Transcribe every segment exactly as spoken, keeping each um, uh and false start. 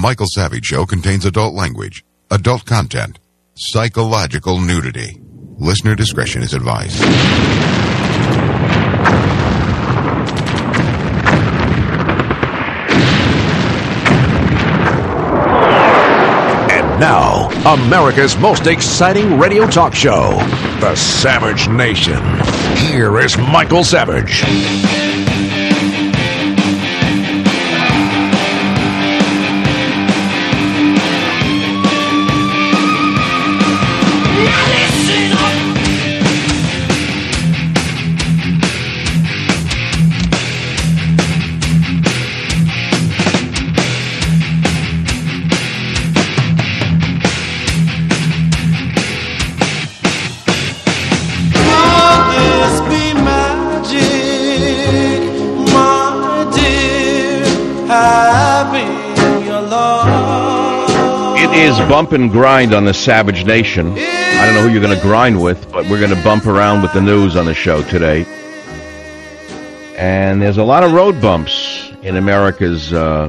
Michael Savage Show contains adult language, adult content, psychological nudity. Listener discretion is advised. And now, America's most exciting radio talk show, The Savage Nation. Here is Michael Savage. Is bump and grind on the Savage Nation. I don't know who you're going to grind with, but we're going to bump around with the news on the show today. And there's a lot of road bumps in America's uh,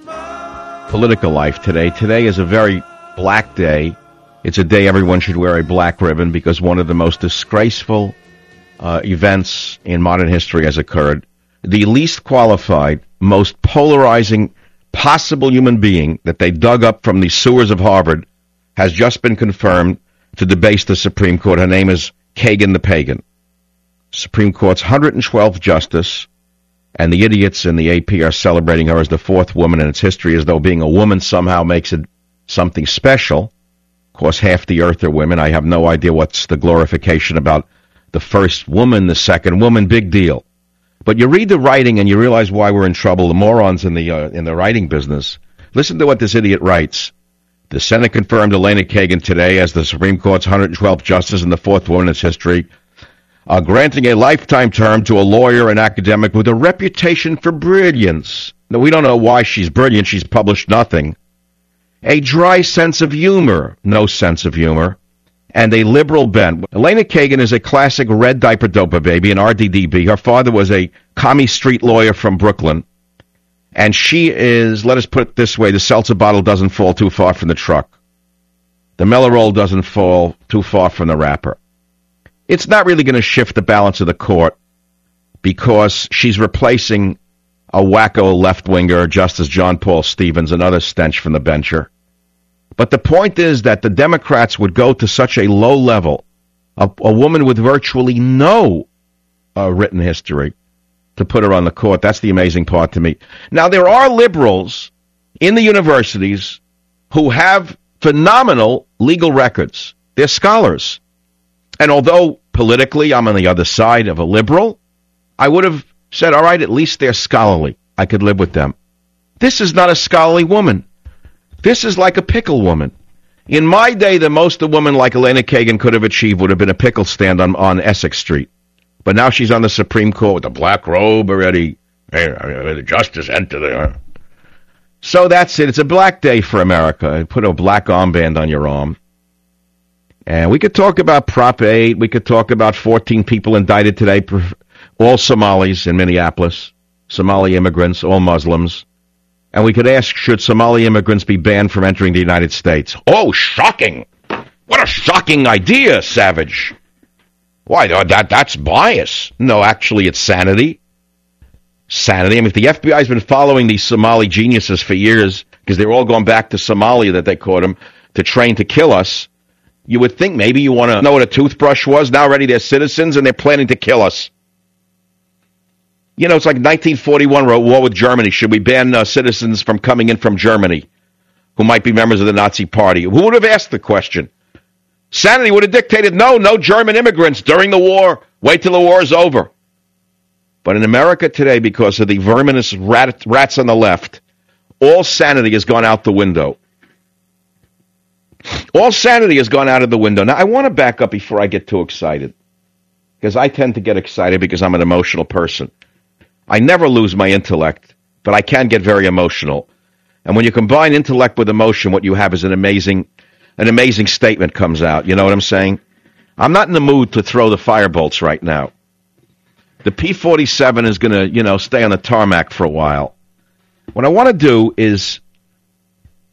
political life today. Today is a very black day. It's a day everyone should wear a black ribbon because one of the most disgraceful uh, events in modern history has occurred. The least qualified, most polarizing possible human being that they dug up from the sewers of Harvard has just been confirmed to debase the Supreme Court. Her name is Kagan the Pagan. Supreme Court's one hundred twelfth justice, and the idiots in the A P are celebrating her as the fourth woman in its history, as though being a woman somehow makes it something special. Of course, half the earth are women. I have no idea what's the glorification about the first woman, the second woman. Big deal. But you read the writing and you realize why we're in trouble, the morons in the uh, in the writing business. Listen to what this idiot writes. The Senate confirmed Elena Kagan today as the Supreme Court's one hundred twelfth justice and the fourth woman in its history, uh, granting a lifetime term to a lawyer and academic with a reputation for brilliance. Now, we don't know why she's brilliant. She's published nothing. A dry sense of humor, no sense of humor, and a liberal bent. Elena Kagan is a classic red diaper dopa baby, an R D D B. Her father was a commie street lawyer from Brooklyn. And she is, let us put it this way, the seltzer bottle doesn't fall too far from the truck. The Mellow Roll doesn't fall too far from the wrapper. It's not really going to shift the balance of the court because she's replacing a wacko left-winger, Justice John Paul Stevens, another stench from the bencher. But the point is that the Democrats would go to such a low level, a, a woman with virtually no uh, written history, to put her on the court. That's the amazing part to me. Now, there are liberals in the universities who have phenomenal legal records. They're scholars. And although politically I'm on the other side of a liberal, I would have said, all right, at least they're scholarly. I could live with them. This is not a scholarly woman. This is like a pickle woman. In my day, the most a woman like Elena Kagan could have achieved would have been a pickle stand on, on Essex Street. But now she's on the Supreme Court with a black robe already. Hey, the justice enter there. So that's it. It's a black day for America. Put a black armband on your arm. And we could talk about Prop eight. We could talk about fourteen people indicted today, all Somalis in Minneapolis, Somali immigrants, all Muslims. And we could ask, should Somali immigrants be banned from entering the United States? Oh, shocking. What a shocking idea, Savage. Why, that that's bias. No, actually, it's sanity. Sanity. I mean, if the F B I has been following these Somali geniuses for years, because they're all going back to Somalia that they caught them, to train to kill us, you would think maybe you want to know what a toothbrush was. Now already they're citizens and they're planning to kill us. You know, it's like nineteen forty-one war with Germany. Should we ban uh, citizens from coming in from Germany who might be members of the Nazi Party? Who would have asked the question? Sanity would have dictated, no, no German immigrants during the war. Wait till the war is over. But in America today, because of the verminous rat, rats on the left, all sanity has gone out the window. All sanity has gone out of the window. Now, I want to back up before I get too excited, because I tend to get excited because I'm an emotional person. I never lose my intellect, but I can get very emotional. And when you combine intellect with emotion, what you have is an amazing an amazing statement comes out. You know what I'm saying? I'm not in the mood to throw the firebolts right now. The P forty-seven is going to, you know, stay on the tarmac for a while. What I want to do is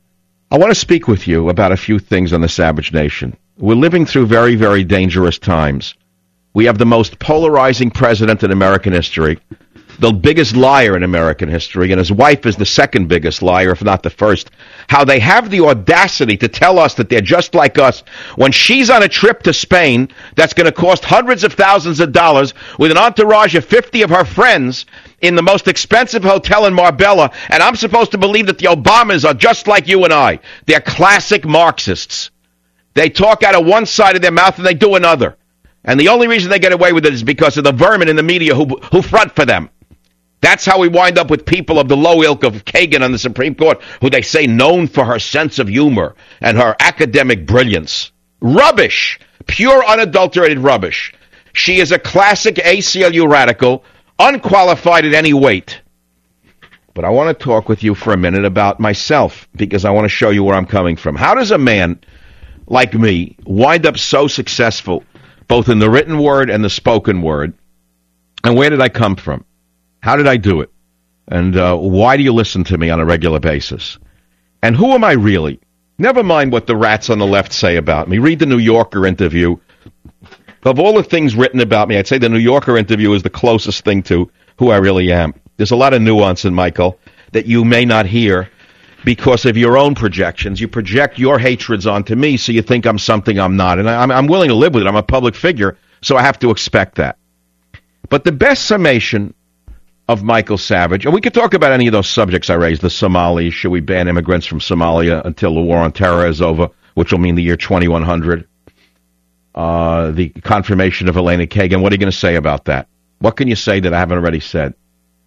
I want to speak with you about a few things on the Savage Nation. We're living through very, very dangerous times. We have the most polarizing president in American history, the biggest liar in American history, and his wife is the second biggest liar, if not the first. How they have the audacity to tell us that they're just like us when she's on a trip to Spain that's going to cost hundreds of thousands of dollars with an entourage of fifty of her friends in the most expensive hotel in Marbella, and I'm supposed to believe that the Obamas are just like you and I. They're classic Marxists. They talk out of one side of their mouth and they do another. And the only reason they get away with it is because of the vermin in the media who who front for them. That's how we wind up with people of the low ilk of Kagan on the Supreme Court, who they say known for her sense of humor and her academic brilliance. Rubbish. Pure, unadulterated rubbish. She is a classic A C L U radical, unqualified at any weight. But I want to talk with you for a minute about myself, because I want to show you where I'm coming from. How does a man like me wind up so successful, both in the written word and the spoken word? And where did I come from? How did I do it? And uh, why do you listen to me on a regular basis? And who am I really? Never mind what the rats on the left say about me. Read the New Yorker interview. Of all the things written about me, I'd say the New Yorker interview is the closest thing to who I really am. There's a lot of nuance in Michael that you may not hear because of your own projections. You project your hatreds onto me, so you think I'm something I'm not. And I'm, I'm willing to live with it. I'm a public figure, so I have to expect that. But the best summation of Michael Savage, and we could talk about any of those subjects I raised, the Somalis, should we ban immigrants from Somalia until the war on terror is over, which will mean the year twenty-one hundred, uh, the confirmation of Elena Kagan. What are you going to say about that? What can you say that I haven't already said?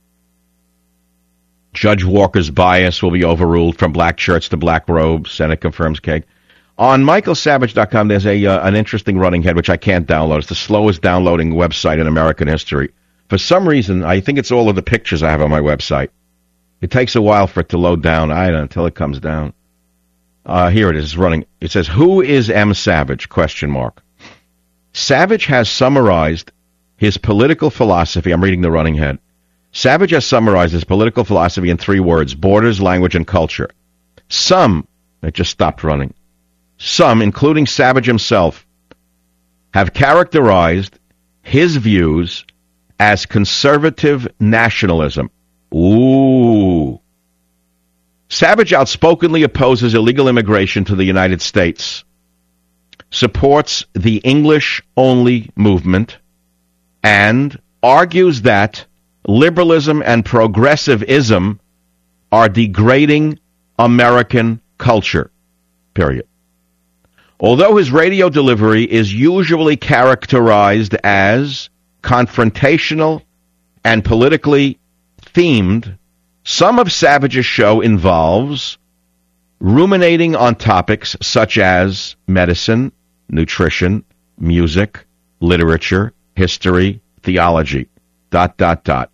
Judge Walker's bias will be overruled from black shirts to black robes, Senate confirms Kagan. On michael savage dot com, there's a uh, an interesting running head, which I can't download. It's the slowest downloading website in American history. For some reason, I think it's all of the pictures I have on my website. It takes a while for it to load down. I don't know, until it comes down. Uh, here it is, it's running. It says, who is M. Savage? Question mark. Savage has summarized his political philosophy. I'm reading the running head. Savage has summarized his political philosophy in three words: borders, language, and culture. Some, it just stopped running. Some, including Savage himself, have characterized his views as conservative nationalism. Ooh. Savage outspokenly opposes illegal immigration to the United States, supports the English-only movement, and argues that liberalism and progressivism are degrading American culture, period. Although his radio delivery is usually characterized as confrontational and politically themed, some of Savage's show involves ruminating on topics such as medicine, nutrition, music, literature, history, theology, dot, dot, dot.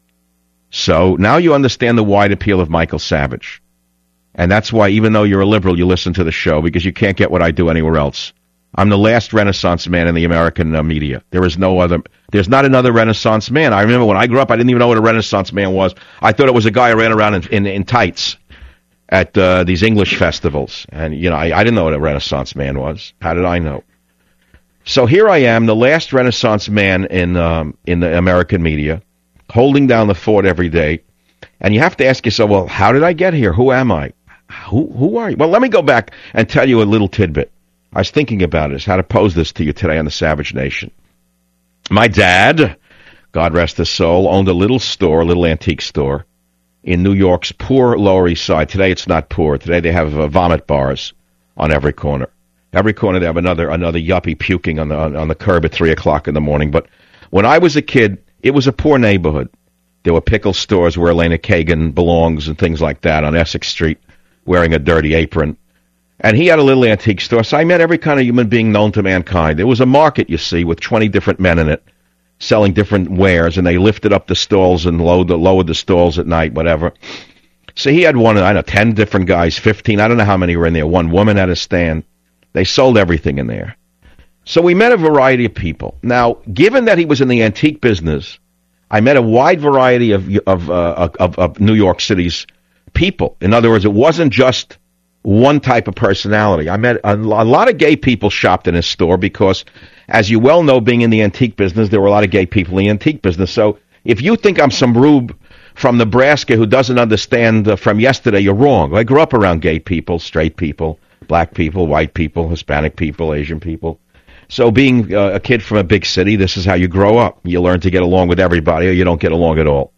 So now you understand the wide appeal of Michael Savage. And that's why, even though you're a liberal, you listen to the show, because you can't get what I do anywhere else. I'm the last Renaissance man in the American uh, media. There is no other, there's not another Renaissance man. I remember when I grew up, I didn't even know what a Renaissance man was. I thought it was a guy who ran around in, in, in tights at uh, these English festivals. And, you know, I, I didn't know what a Renaissance man was. How did I know? So here I am, the last Renaissance man in um, in the American media, holding down the fort every day. And you have to ask yourself, well, how did I get here? Who am I? Who who are you? Well, let me go back and tell you a little tidbit. I was thinking about it, how to pose this to you today on the Savage Nation. My dad, God rest his soul, owned a little store, a little antique store in New York's poor Lower East Side. Today it's not poor. Today they have uh, vomit bars on every corner. Every corner they have another another yuppie puking on the on, on the curb at three o'clock in the morning. But when I was a kid, it was a poor neighborhood. There were pickle stores where Elena Kagan belongs and things like that on Essex Street, wearing a dirty apron. And he had a little antique store, so I met every kind of human being known to mankind. There was a market, you see, with twenty different men in it, selling different wares, and they lifted up the stalls and lowered the, lowered the stalls at night, whatever. So he had one, I don't know, ten different guys, fifteen, I don't know how many were in there, one woman at a stand. They sold everything in there. So we met a variety of people. Now, given that he was in the antique business, I met a wide variety of of, uh, of, of New York City's people. In other words, it wasn't just one type of personality. I met a, a lot of gay people shopped in his store because, as you well know, being in the antique business, there were a lot of gay people in the antique business. So if you think I'm some rube from Nebraska who doesn't understand uh, from yesterday, you're wrong. I grew up around gay people, straight people, black people, white people, Hispanic people, Asian people. So being uh, a kid from a big city, this is how you grow up. You learn to get along with everybody, or you don't get along at all.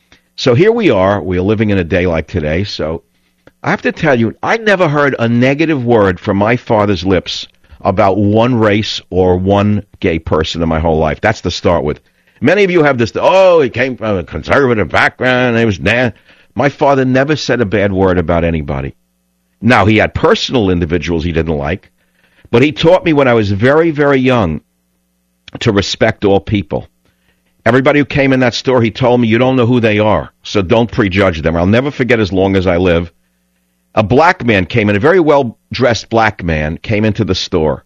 So here we are. We are living in a day like today. So I have to tell you, I never heard a negative word from my father's lips about one race or one gay person in my whole life. That's to start with. Many of you have this, oh, he came from a conservative background, and he was nah. My father never said a bad word about anybody. Now, he had personal individuals he didn't like, but he taught me when I was very, very young to respect all people. Everybody who came in that store, he told me, you don't know who they are, so don't prejudge them. I'll never forget as long as I live. A black man came in, a very well-dressed black man came into the store.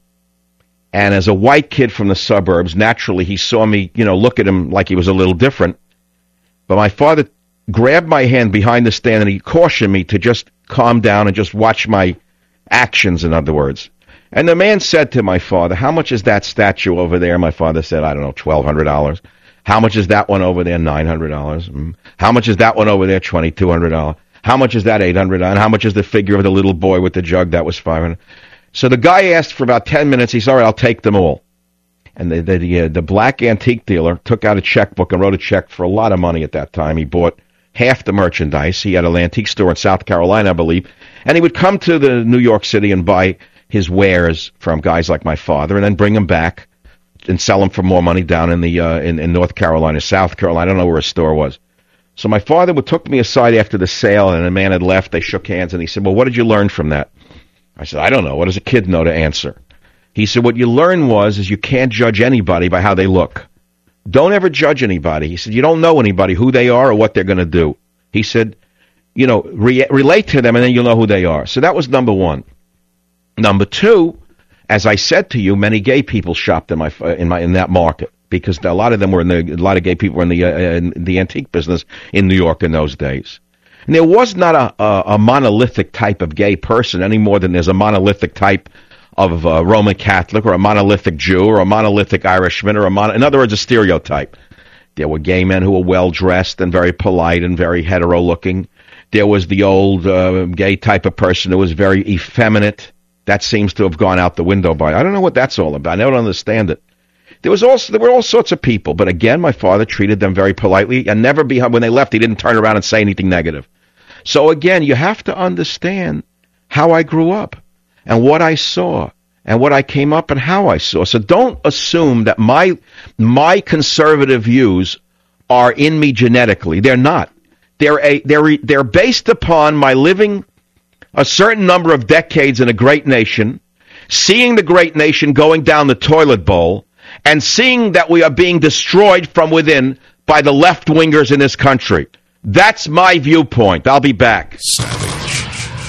And as a white kid from the suburbs, naturally, he saw me, you know, look at him like he was a little different. But my father grabbed my hand behind the stand and he cautioned me to just calm down and just watch my actions, in other words. And the man said to my father, how much is that statue over there? My father said, I don't know, twelve hundred dollars. How much is that one over there? nine hundred dollars. How much is that one over there? twenty-two hundred dollars. How much is that? eight hundred dollars. And how much is the figure of the little boy with the jug? That was five hundred dollars. So the guy asked for about ten minutes. He said, all right, I'll take them all. And the the, the, uh, the black antique dealer took out a checkbook and wrote a check for a lot of money at that time. He bought half the merchandise. He had an antique store in South Carolina, I believe. And he would come to the New York City and buy his wares from guys like my father and then bring them back and sell them for more money down in the uh, in, in North Carolina, South Carolina. I don't know where his store was. So my father would took me aside after the sale, and the man had left. They shook hands, and he said, well, what did you learn from that? I said, I don't know. What does a kid know to answer? He said, what you learned was is you can't judge anybody by how they look. Don't ever judge anybody. He said, you don't know anybody, who they are or what they're going to do. He said, you know, re- relate to them, and then you'll know who they are. So that was number one. Number two, as I said to you, many gay people shopped in my in my in that market because a lot of them were in the a lot of gay people were in the uh, in the antique business in New York in those days. And there was not a, a, a monolithic type of gay person any more than there's a monolithic type of uh, Roman Catholic or a monolithic Jew or a monolithic Irishman or a mon- in other words, a stereotype. There were gay men who were well-dressed and very polite and very hetero-looking. There was the old uh, gay type of person who was very effeminate. That seems to have gone out the window by. I don't know what that's all about. I don't understand it. There was also there were all sorts of people, but again, my father treated them very politely and never behind when they left, he didn't turn around and say anything negative. So again, you have to understand how I grew up and what I saw and what I came up and how I saw. So don't assume that my my conservative views are in me genetically. They're not. They're a they're they're based upon my living a certain number of decades in a great nation, seeing the great nation going down the toilet bowl, and seeing that we are being destroyed from within by the left-wingers in this country. That's my viewpoint. I'll be back. Savage.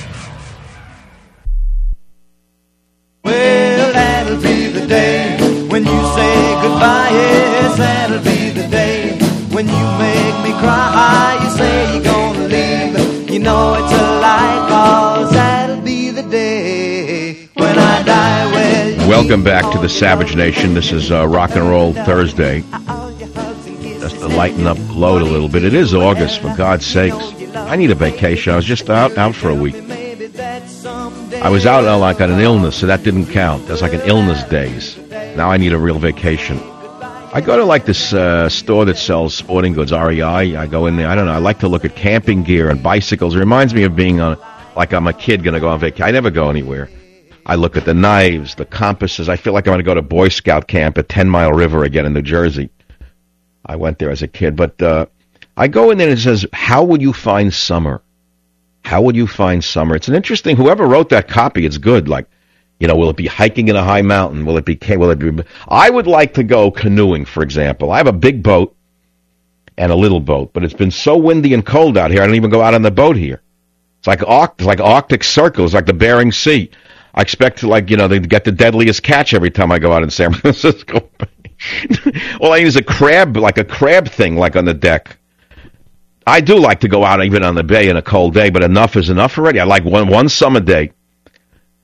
Well, that'll be the day when you say goodbye. Yes, that'll be the day when you make me cry. You say you're gonna leave. You know it's a lie, 'cause that'll be the day when I die. Well, welcome back to the Savage Nation. This is uh, Rock and Roll Thursday. Just to lighten up the load a little bit. It is August, for God's sakes. I need a vacation. I was just out, out for a week. I was out uh, like on an illness, so that didn't count. That's like an illness days. Now I need a real vacation. I go to like this uh, store that sells sporting goods, R E I. I go in there. I don't know. I like to look at camping gear and bicycles. It reminds me of being on, like I'm a kid going to go on vacation. I never go anywhere. I look at the knives, the compasses. I feel like I'm going to go to Boy Scout camp at Ten Mile River again in New Jersey. I went there as a kid. But uh, I go in there and it says, how would you find summer? How would you find summer? It's an interesting, whoever wrote that copy, it's good. Like, you know, will it be hiking in a high mountain? Will it be, will it be, I would like to go canoeing, for example. I have a big boat and a little boat, but it's been so windy and cold out here, I don't even go out on the boat here. It's like, Arctic, it's like Arctic Circle. It's like the Bering Sea. I expect to, like, you know, they get the deadliest catch every time I go out in San Francisco. All I need is a crab, like a crab thing, like on the deck. I do like to go out even on the bay in a cold day, but enough is enough already. I like one one summer day.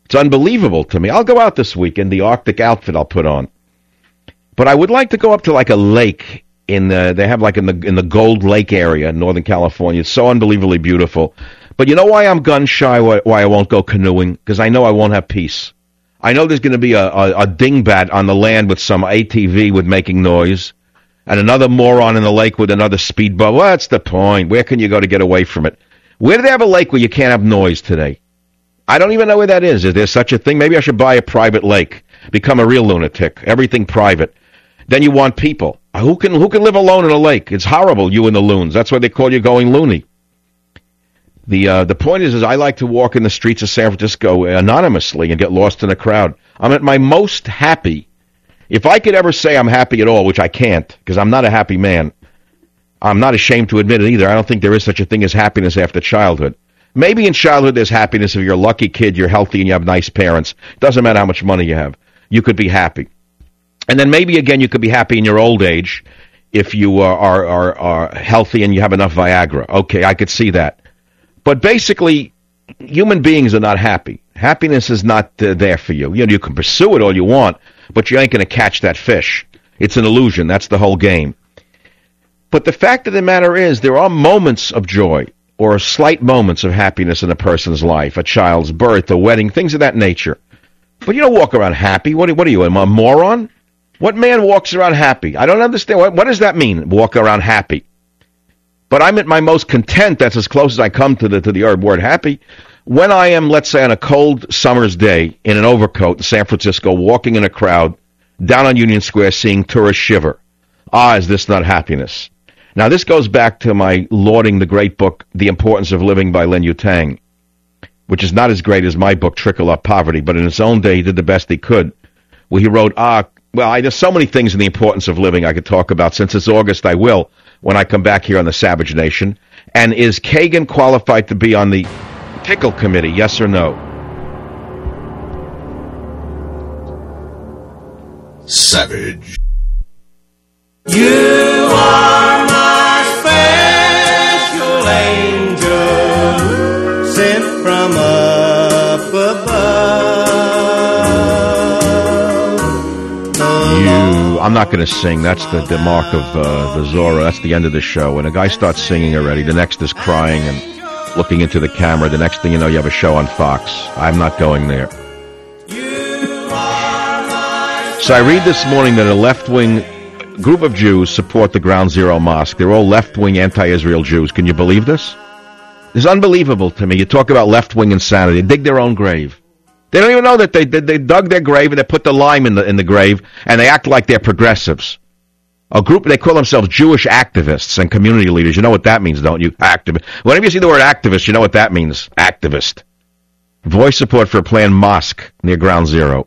It's unbelievable to me. I'll go out this weekend, the Arctic outfit I'll put on. But I would like to go up to like a lake in the, they have like in the in the Gold Lake area in Northern California. It's so unbelievably beautiful. But you know why I'm gun shy, why, why I won't go canoeing? Because I know I won't have peace. I know there's going to be a, a, a dingbat on the land with some A T V with making noise, and another moron in the lake with another speedboat. Well, that's the point. Where can you go to get away from it? Where do they have a lake where you can't have noise today? I don't even know where that is. Is there such a thing? Maybe I should buy a private lake, become a real lunatic, everything private. Then you want people. Who can who can live alone in a lake? It's horrible, you and the loons. That's why they call you going loony. The uh, the point is, is I like to walk in the streets of San Francisco anonymously and get lost in a crowd. I'm at my most happy. If I could ever say I'm happy at all, which I can't, because I'm not a happy man. I'm not ashamed to admit it either. I don't think there is such a thing as happiness after childhood. Maybe in childhood there's happiness if you're a lucky kid, you're healthy, and you have nice parents. Doesn't matter how much money you have. You could be happy. And then maybe, again, you could be happy in your old age if you are, are, are, are healthy and you have enough Viagra. Okay, I could see that. But basically, human beings are not happy. Happiness is not uh, there for you. You know, you can pursue it all you want, but you ain't going to catch that fish. It's an illusion. That's the whole game. But the fact of the matter is, there are moments of joy or slight moments of happiness in a person's life, a child's birth, a wedding, things of that nature. But you don't walk around happy. What, what are you, a moron? What man walks around happy? I don't understand. What, what does that mean, walk around happy? But I'm at my most content, that's as close as I come to the to the word happy, when I am, let's say, on a cold summer's day in an overcoat in San Francisco, walking in a crowd, down on Union Square, seeing tourists shiver. Ah, is this not happiness? Now, this goes back to my lauding the great book, The Importance of Living by Lin Yutang, which is not as great as my book, Trickle Up Poverty, but in its own day, he did the best he could, where he wrote, ah, well, I, there's so many things in The Importance of Living I could talk about. Since it's August, I will, when I come back here on the Savage Nation. And is Kagan qualified to be on the Pickle Committee, yes or no? Savage. You are my special angel, sent from up above. You, I'm not going to sing. That's the, the mark of uh, the Zora. That's the end of the show. When a guy starts singing already, the next is crying and looking into the camera. The next thing you know, you have a show on Fox. I'm not going there. So I read this morning that a left-wing group of Jews support the Ground Zero Mosque. They're all left-wing anti-Israel Jews. Can you believe this? It's unbelievable to me. You talk about left-wing insanity. They dig their own grave. They don't even know that they, they they dug their grave and they put the lime in the in the grave and they act like they're progressives. A group, they call themselves Jewish activists and community leaders. You know what that means, don't you? Activist. Whenever you see the word activist, you know what that means. Activist. Voice support for a planned mosque near Ground Zero.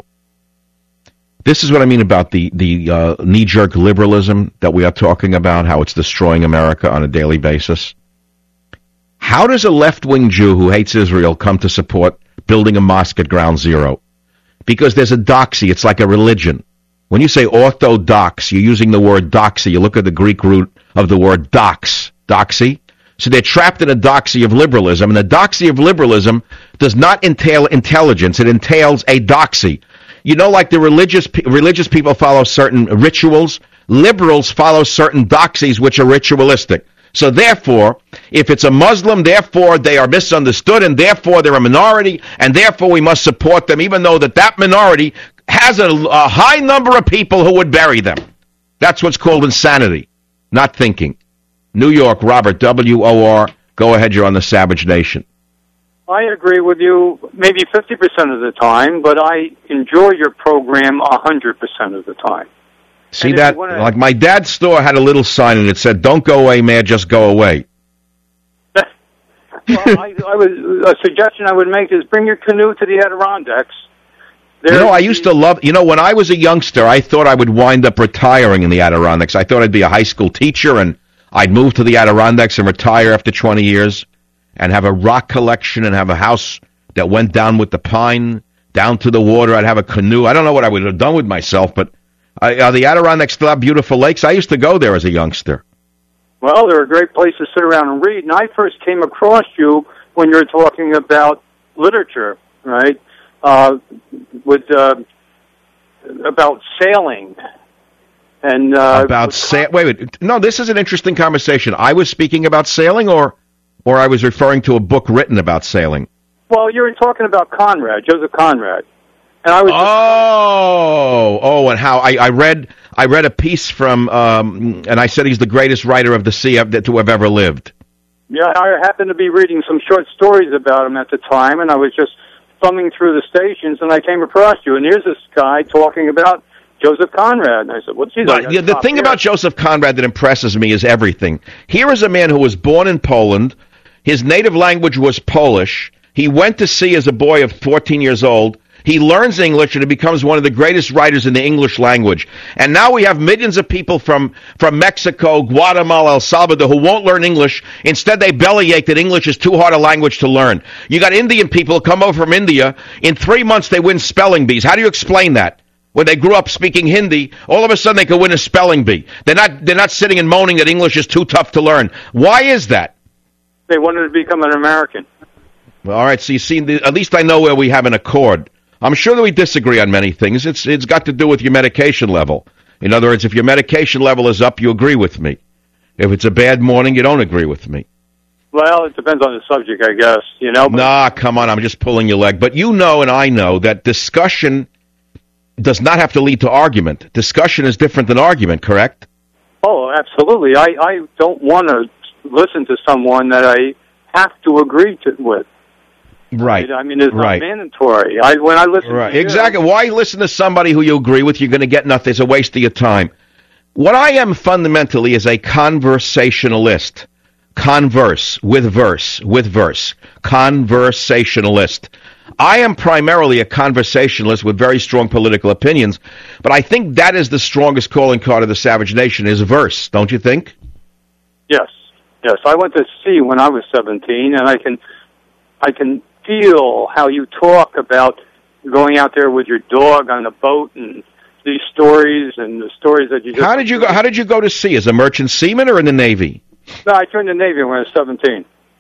This is what I mean about the, the uh, knee-jerk liberalism that we are talking about, how it's destroying America on a daily basis. How does a left-wing Jew who hates Israel come to support building a mosque at Ground Zero? Because there's a doxy. It's like a religion. When you say orthodox, you're using the word doxy. You look at the Greek root of the word dox, doxy. So they're trapped in a doxy of liberalism, and the doxy of liberalism does not entail intelligence. It entails a doxy. You know, like the religious religious people follow certain rituals, liberals follow certain doxies which are ritualistic. So therefore, if it's a Muslim, therefore they are misunderstood, and therefore they're a minority, and therefore we must support them, even though that that minority has a, a high number of people who would bury them. That's what's called insanity, not thinking. New York, Robert, W O R, go ahead, you're on the Savage Nation. I agree with you maybe fifty percent of the time, but I enjoy your program one hundred percent of the time. See that? Wanna... Like my dad's store had a little sign and it said, "Don't go away, man, just go away." Well, I, I was, a suggestion I would make is bring your canoe to the Adirondacks. There you know, I used to love, you know, when I was a youngster, I thought I would wind up retiring in the Adirondacks. I thought I'd be a high school teacher and I'd move to the Adirondacks and retire after twenty years and have a rock collection and have a house that went down with the pine, down to the water. I'd have a canoe. I don't know what I would have done with myself, but I, are the Adirondacks still have beautiful lakes? I used to go there as a youngster. Well, they're a great place to sit around and read. And I first came across you when you were talking about literature, right? uh, with uh, about sailing. And uh, about sa- wait, wait, no, this is an interesting conversation. I was speaking about sailing, or or I was referring to a book written about sailing. Well, you were talking about Conrad, Joseph Conrad, and I was. Oh, oh, and how I, I read I read a piece from, um, and I said he's the greatest writer of the sea to have ever lived. Yeah, I happened to be reading some short stories about him at the time, and I was just thumbing through the stations, and I came across you, and here's this guy talking about Joseph Conrad. And I said, well, geez, but, yeah, the thing here. about Joseph Conrad that impresses me is everything. Here is a man who was born in Poland. His native language was Polish. He went to sea as a boy of fourteen years old. He learns English, and he becomes one of the greatest writers in the English language. And now we have millions of people from, from Mexico, Guatemala, El Salvador, who won't learn English. Instead, they bellyache that English is too hard a language to learn. You got Indian people who come over from India. In three months, they win spelling bees. How do you explain that? When they grew up speaking Hindi, all of a sudden they could win a spelling bee. They're not, they're not sitting and moaning that English is too tough to learn. Why is that? They wanted to become an American. Well, all right, so you see, at least I know where we have an accord. I'm sure that we disagree on many things. It's It's got to do with your medication level. In other words, if your medication level is up, you agree with me. If it's a bad morning, you don't agree with me. Well, it depends on the subject, I guess. You know. But nah, come on, I'm just pulling your leg. But you know and I know that discussion does not have to lead to argument. Discussion is different than argument, correct? Oh, absolutely. I, I don't want to listen to someone that I have to agree to with. Right. I mean, it's right. not mandatory. I when I listen right. to Exactly. you, Why listen to somebody who you agree with? You're going to get nothing. It's a waste of your time. What I am fundamentally is a conversationalist. Converse, with verse, with verse. Conversationalist. I am primarily a conversationalist with very strong political opinions, but I think that is the strongest calling card of the Savage Nation is verse, don't you think? Yes. Yes. I went to sea when I was seventeen, and I can I can feel how you talk about going out there with your dog on the boat and these stories and the stories that you just... How did you go, how did you go to sea? As a merchant seaman or in the Navy? No, I joined the Navy when I was seventeen.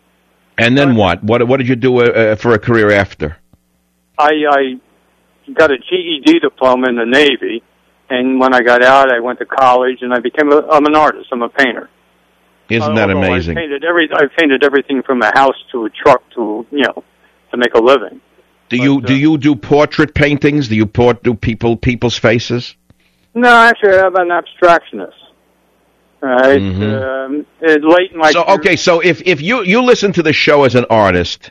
And then what? What What did you do uh, for a career after? I, I got a G E D diploma in the Navy, and when I got out, I went to college, and I became a, I'm an artist. I'm a painter. Isn't uh, that amazing? I painted every I painted everything from a house to a truck to you know to make a living. Do but, you uh, do you do portrait paintings? Do you port do people people's faces? No, actually, I'm an abstractionist. Right, Mm-hmm. um, late in my so career, okay, so if if you you listen to the show as an artist,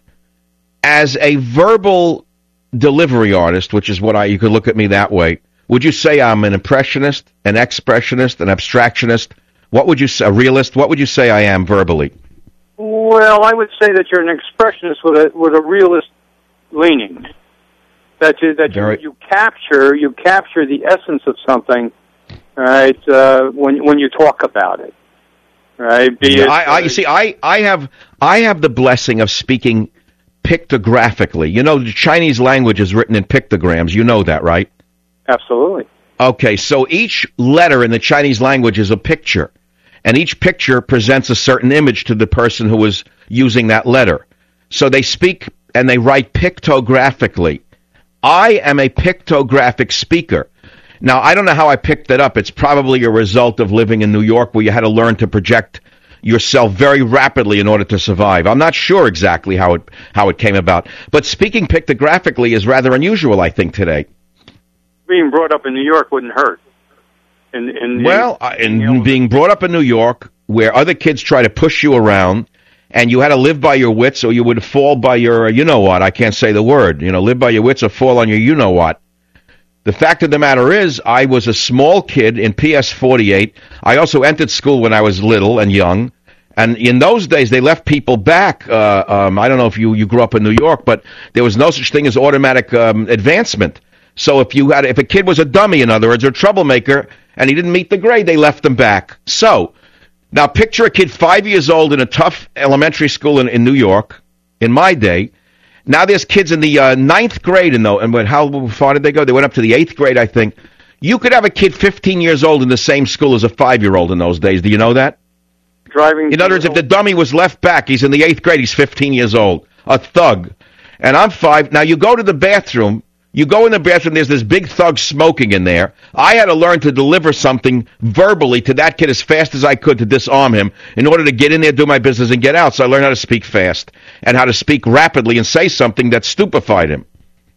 as a verbal delivery artist, which is what I you could look at me that way. Would you say I'm an impressionist, an expressionist, an abstractionist? What would you say, a realist? What would you say I am verbally? Well, I would say that you're an expressionist with a with a realist leaning. That you that Very... you, you capture you capture the essence of something, right? Uh, when when you talk about it, right? Be yeah, it, I, I uh, you see, I I have I have the blessing of speaking pictographically. You know, the Chinese language is written in pictograms. You know that, right? Absolutely. Okay, so each letter in the Chinese language is a picture, and each picture presents a certain image to the person who is using that letter. So they speak and they write pictographically. I am a pictographic speaker. Now, I don't know how I picked that up. It's probably a result of living in New York where you had to learn to project yourself very rapidly in order to survive. I'm not sure exactly how it how it came about. But speaking pictographically is rather unusual, I think, today. Being brought up in New York wouldn't hurt. In, in, well, in, in being brought up in New York, where other kids try to push you around, and you had to live by your wits, or you would fall by your, you know what, I can't say the word, you know, live by your wits or fall on your you know what. The fact of the matter is, I was a small kid in P S forty-eight. I also entered school when I was little and young. And in those days, they left people back. Uh, um, I don't know if you, you grew up in New York, but there was no such thing as automatic um, advancement. So if you had, if a kid was a dummy, in other words, or a troublemaker, and he didn't meet the grade, they left him back. So now picture a kid five years old in a tough elementary school in, in New York, in my day. Now there's kids in the uh, ninth grade, in the, and how far did they go? They went up to the eighth grade, I think. You could have a kid fifteen years old in the same school as a five-year-old in those days. Do you know that? Driving. In other words, if the dummy was left back, he's in the eighth grade, he's fifteen years old. A thug. and I'm five. Now, you go to the bathroom. You go in the bathroom, there's this big thug smoking in there. I had to learn to deliver something verbally to that kid as fast as I could to disarm him in order to get in there, do my business, and get out. So I learned how to speak fast and how to speak rapidly and say something that stupefied him.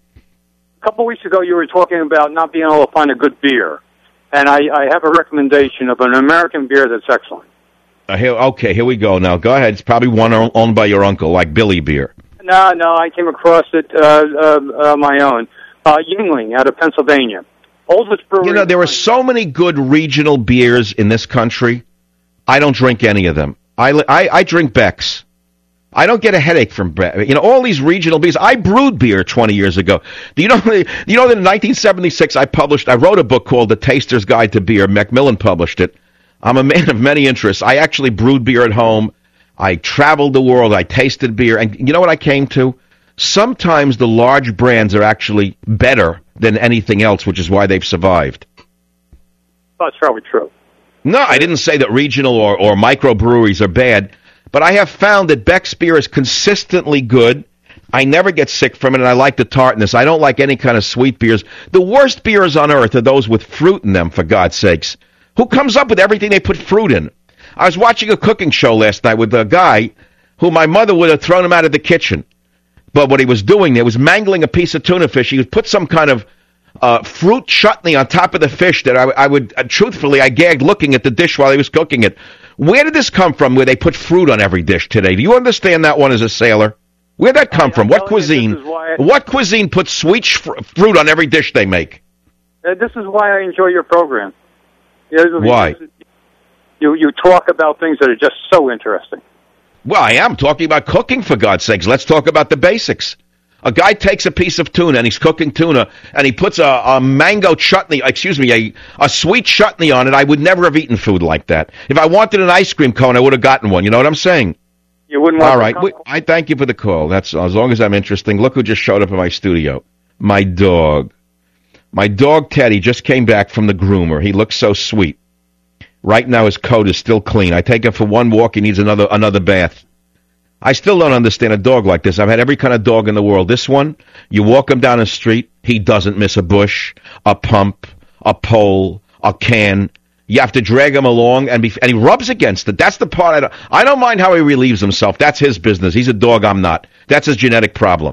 A couple of weeks ago, you were talking about not being able to find a good beer. And I, I have a recommendation of an American beer that's excellent. Uh, here, okay, here we go now. Go ahead. It's probably one owned by your uncle, like Billy Beer. No, no, I came across it uh, uh, uh, my own. Uh, Yuengling out of Pennsylvania. Oldest brewery. You know, there are so many good regional beers in this country. I don't drink any of them. I, I, I drink Beck's. I don't get a headache from Beck's. You know, all these regional beers. I brewed beer twenty years ago. Do you know, you know that in nineteen seventy-six I published, I wrote a book called The Taster's Guide to Beer. Macmillan published it. I'm a man of many interests. I actually brewed beer at home. I traveled the world. I tasted beer. And you know what I came to? Sometimes the large brands are actually better than anything else, which is why they've survived. That's probably true. No, I didn't say that regional or, or microbreweries are bad, but I have found that Beck's beer is consistently good. I never get sick from it, and I like the tartness. I don't like any kind of sweet beers. The worst beers on earth are those with fruit in them, for God's sakes. Who comes up with everything they put fruit in? I was watching a cooking show last night with a guy who my mother would have thrown him out of the kitchen. But what he was doing there was mangling a piece of tuna fish. He would put some kind of uh, fruit chutney on top of the fish that I, I would, uh, truthfully, I gagged looking at the dish while he was cooking it. Where did this come from where they put fruit on every dish today? Do you understand that one as a sailor? Where'd that come I, from? What cuisine? I, what cuisine puts sweet sh- fruit on every dish they make? Uh, this is why I enjoy your program. Yeah, why? You, you talk about things that are just so interesting. Well, I am talking about cooking, for God's sakes. Let's talk about the basics. A guy takes a piece of tuna, and he's cooking tuna, and he puts a, a mango chutney, excuse me, a, a sweet chutney on it. I would never have eaten food like that. If I wanted an ice cream cone, I would have gotten one. You know what I'm saying? You wouldn't want All right. We, I thank you for the call. That's as long as I'm interesting. Look who just showed up in my studio. My dog. My dog, Teddy, just came back from the groomer. He looks so sweet. Right now his coat is still clean. I take him for one walk. He needs another another bath. I still don't understand a dog like this. I've had every kind of dog in the world. This one, you walk him down the street, he doesn't miss a bush, a pump, a pole, a can. You have to drag him along, and, be, and he rubs against it. That's the part I don't... I don't mind how he relieves himself. That's his business. He's a dog, I'm not. That's his genetic problem.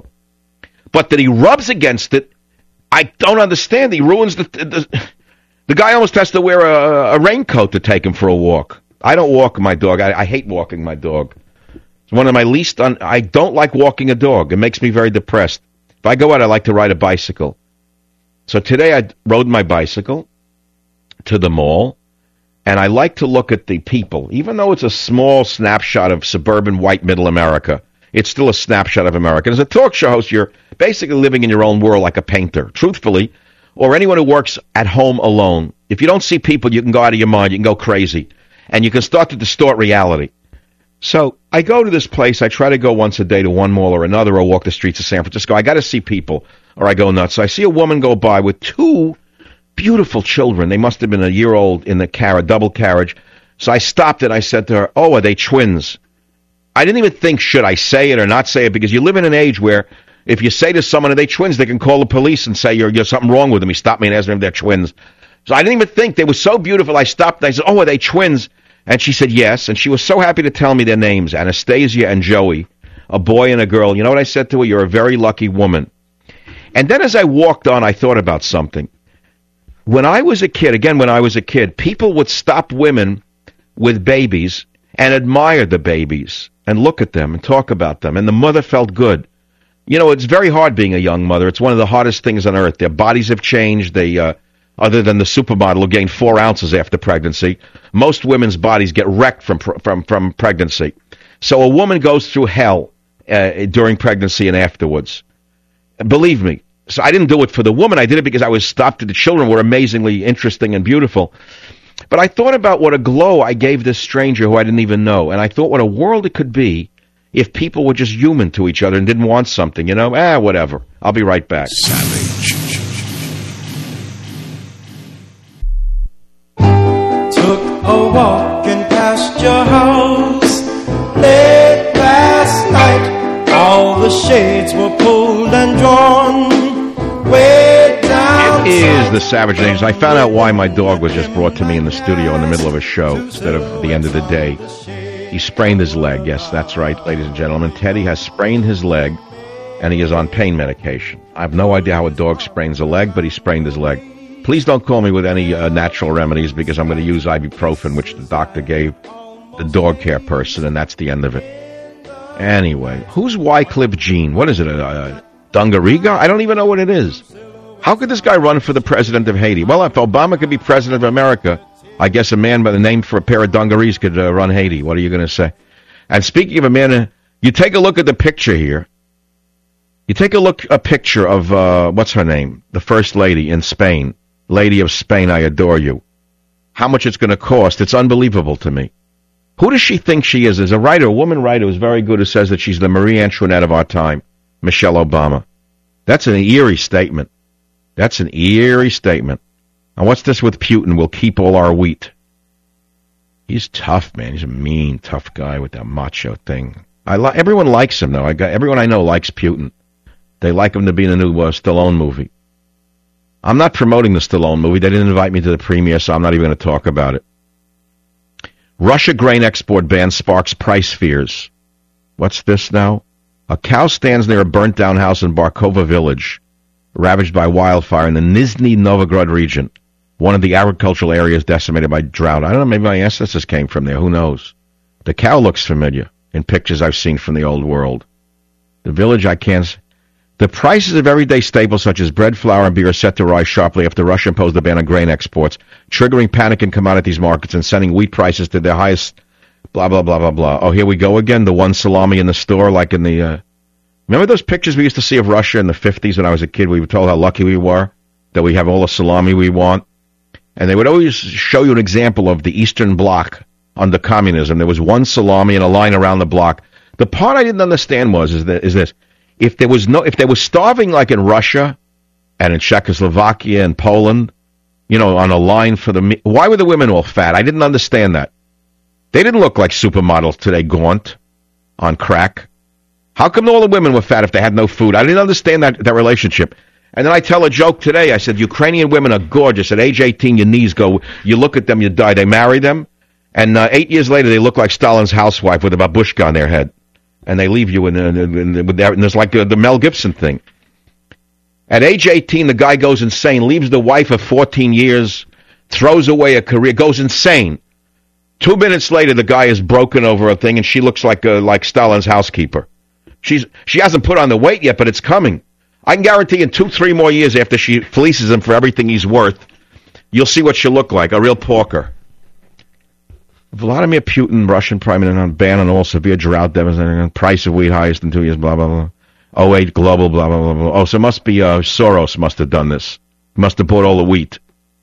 But that he rubs against it, I don't understand. He ruins the... the The guy almost has to wear a, a raincoat to take him for a walk. I don't walk my dog. I, I hate walking my dog. It's one of my least... Un, I don't like walking a dog. It makes me very depressed. If I go out, I like to ride a bicycle. So today I rode my bicycle to the mall, and I like to look at the people. Even though it's a small snapshot of suburban white middle America, it's still a snapshot of America. As a talk show host, you're basically living in your own world like a painter. Truthfully... or anyone who works at home alone, if you don't see people, you can go out of your mind, you can go crazy, and you can start to distort reality. So I go to this place, I try to go once a day to one mall or another, or walk the streets of San Francisco. I got to see people, or I go nuts. So I see a woman go by with two beautiful children. They must have been a year old in the car, a double carriage. So I stopped and I said to her, oh, are they twins? I didn't even think, should I say it or not say it, because you live in an age where if you say to someone, are they twins, they can call the police and say, you're, you're something wrong with them. He stopped me and asked me if they're twins. So I didn't even think. They were so beautiful. I stopped and I said, oh, are they twins? And she said yes. And she was so happy to tell me their names, Anastasia and Joey, a boy and a girl. You know what I said to her? You're a very lucky woman. And then as I walked on, I thought about something. When I was a kid, again, when I was a kid, people would stop women with babies and admire the babies and look at them and talk about them. And the mother felt good. You know, it's very hard being a young mother. It's one of the hardest things on earth. Their bodies have changed. They, uh, other than the supermodel who gained four ounces after pregnancy, most women's bodies get wrecked from from from pregnancy. So a woman goes through hell uh, during pregnancy and afterwards. Believe me. So I didn't do it for the woman. I did it because I was stopped. The children were amazingly interesting and beautiful. But I thought about what a glow I gave this stranger who I didn't even know, and I thought what a world it could be if people were just human to each other and didn't want something, you know? Ah, whatever. I'll be right back. Savage. Took a walk and past your house late last night. All the shades were pulled is the Savage Nation. I found out why my dog was just brought to me in the studio in the middle of a show instead of the end of the day. He sprained his leg. Yes, that's right, ladies and gentlemen. Teddy has sprained his leg, and he is on pain medication. I have no idea how a dog sprains a leg, but he sprained his leg. Please don't call me with any uh, natural remedies, because I'm going to use ibuprofen, which the doctor gave the dog care person, and that's the end of it. Anyway, who's Wycliffe Jean? What is it, a, a Dungariga? I don't even know what it is. How could this guy run for the president of Haiti? Well, if Obama could be president of America, I guess a man by the name for a pair of dungarees could uh, run Haiti. What are you going to say? And speaking of a man, uh, you take a look at the picture here. You take a look, a picture of, uh, what's her name? The First Lady in Spain. Lady of Spain, I adore you. How much it's going to cost, it's unbelievable to me. Who does she think she is? There's a writer, a woman writer who's very good, who says that she's the Marie Antoinette of our time, Michelle Obama. That's an eerie statement. That's an eerie statement. And what's this with Putin? We'll keep all our wheat. He's tough, man. He's a mean, tough guy with that macho thing. I li- Everyone likes him, though. I got everyone I know likes Putin. They like him to be in the new uh, Stallone movie. I'm not promoting the Stallone movie. They didn't invite me to the premiere, so I'm not even going to talk about it. Russia grain export ban sparks price fears. What's this now? A cow stands near a burnt-down house in Barkova village, ravaged by wildfire in the Nizhny Novgorod region, one of the agricultural areas decimated by drought. I don't know, maybe my ancestors came from there. Who knows? The cow looks familiar in pictures I've seen from the old world. The village, I can't... The prices of everyday staples such as bread, flour, and beer are set to rise sharply after Russia imposed a ban on grain exports, triggering panic in commodities markets and sending wheat prices to their highest... Blah, blah, blah, blah, blah. Oh, here we go again. The one salami in the store, like in the... Uh... Remember those pictures we used to see of Russia in the fifties when I was a kid? We were told how lucky we were, that we have all the salami we want. And they would always show you an example of the Eastern Bloc under communism. There was one salami and a line around the block. The part I didn't understand was is, that, is this. If there was no, if they were starving like in Russia and in Czechoslovakia and Poland, you know, on a line for the... Why were the women all fat? I didn't understand that. They didn't look like supermodels today, gaunt, on crack. How come all the women were fat if they had no food? I didn't understand that, that relationship. And then I tell a joke today. I said, Ukrainian women are gorgeous. At age eighteen, your knees go. You look at them, you die. They marry them. And uh, eight years later, they look like Stalin's housewife with a babushka on their head. And they leave you in, in, in, in, with their, and there's like the, the Mel Gibson thing. At age eighteen, the guy goes insane, leaves the wife of fourteen years, throws away a career, goes insane. Two minutes later, the guy is broken over a thing, and she looks like uh, like Stalin's housekeeper. She's She hasn't put on the weight yet, but it's coming. I can guarantee in two, three more years after she fleeces him for everything he's worth, you'll see what she'll look like, a real porker. Vladimir Putin, Russian Prime Minister, on ban on all severe drought devastating, price of wheat highest in two years, blah, blah, blah. oh eight global, blah, blah, blah, blah. Oh, so it must be uh, Soros must have done this. Must have bought all the wheat.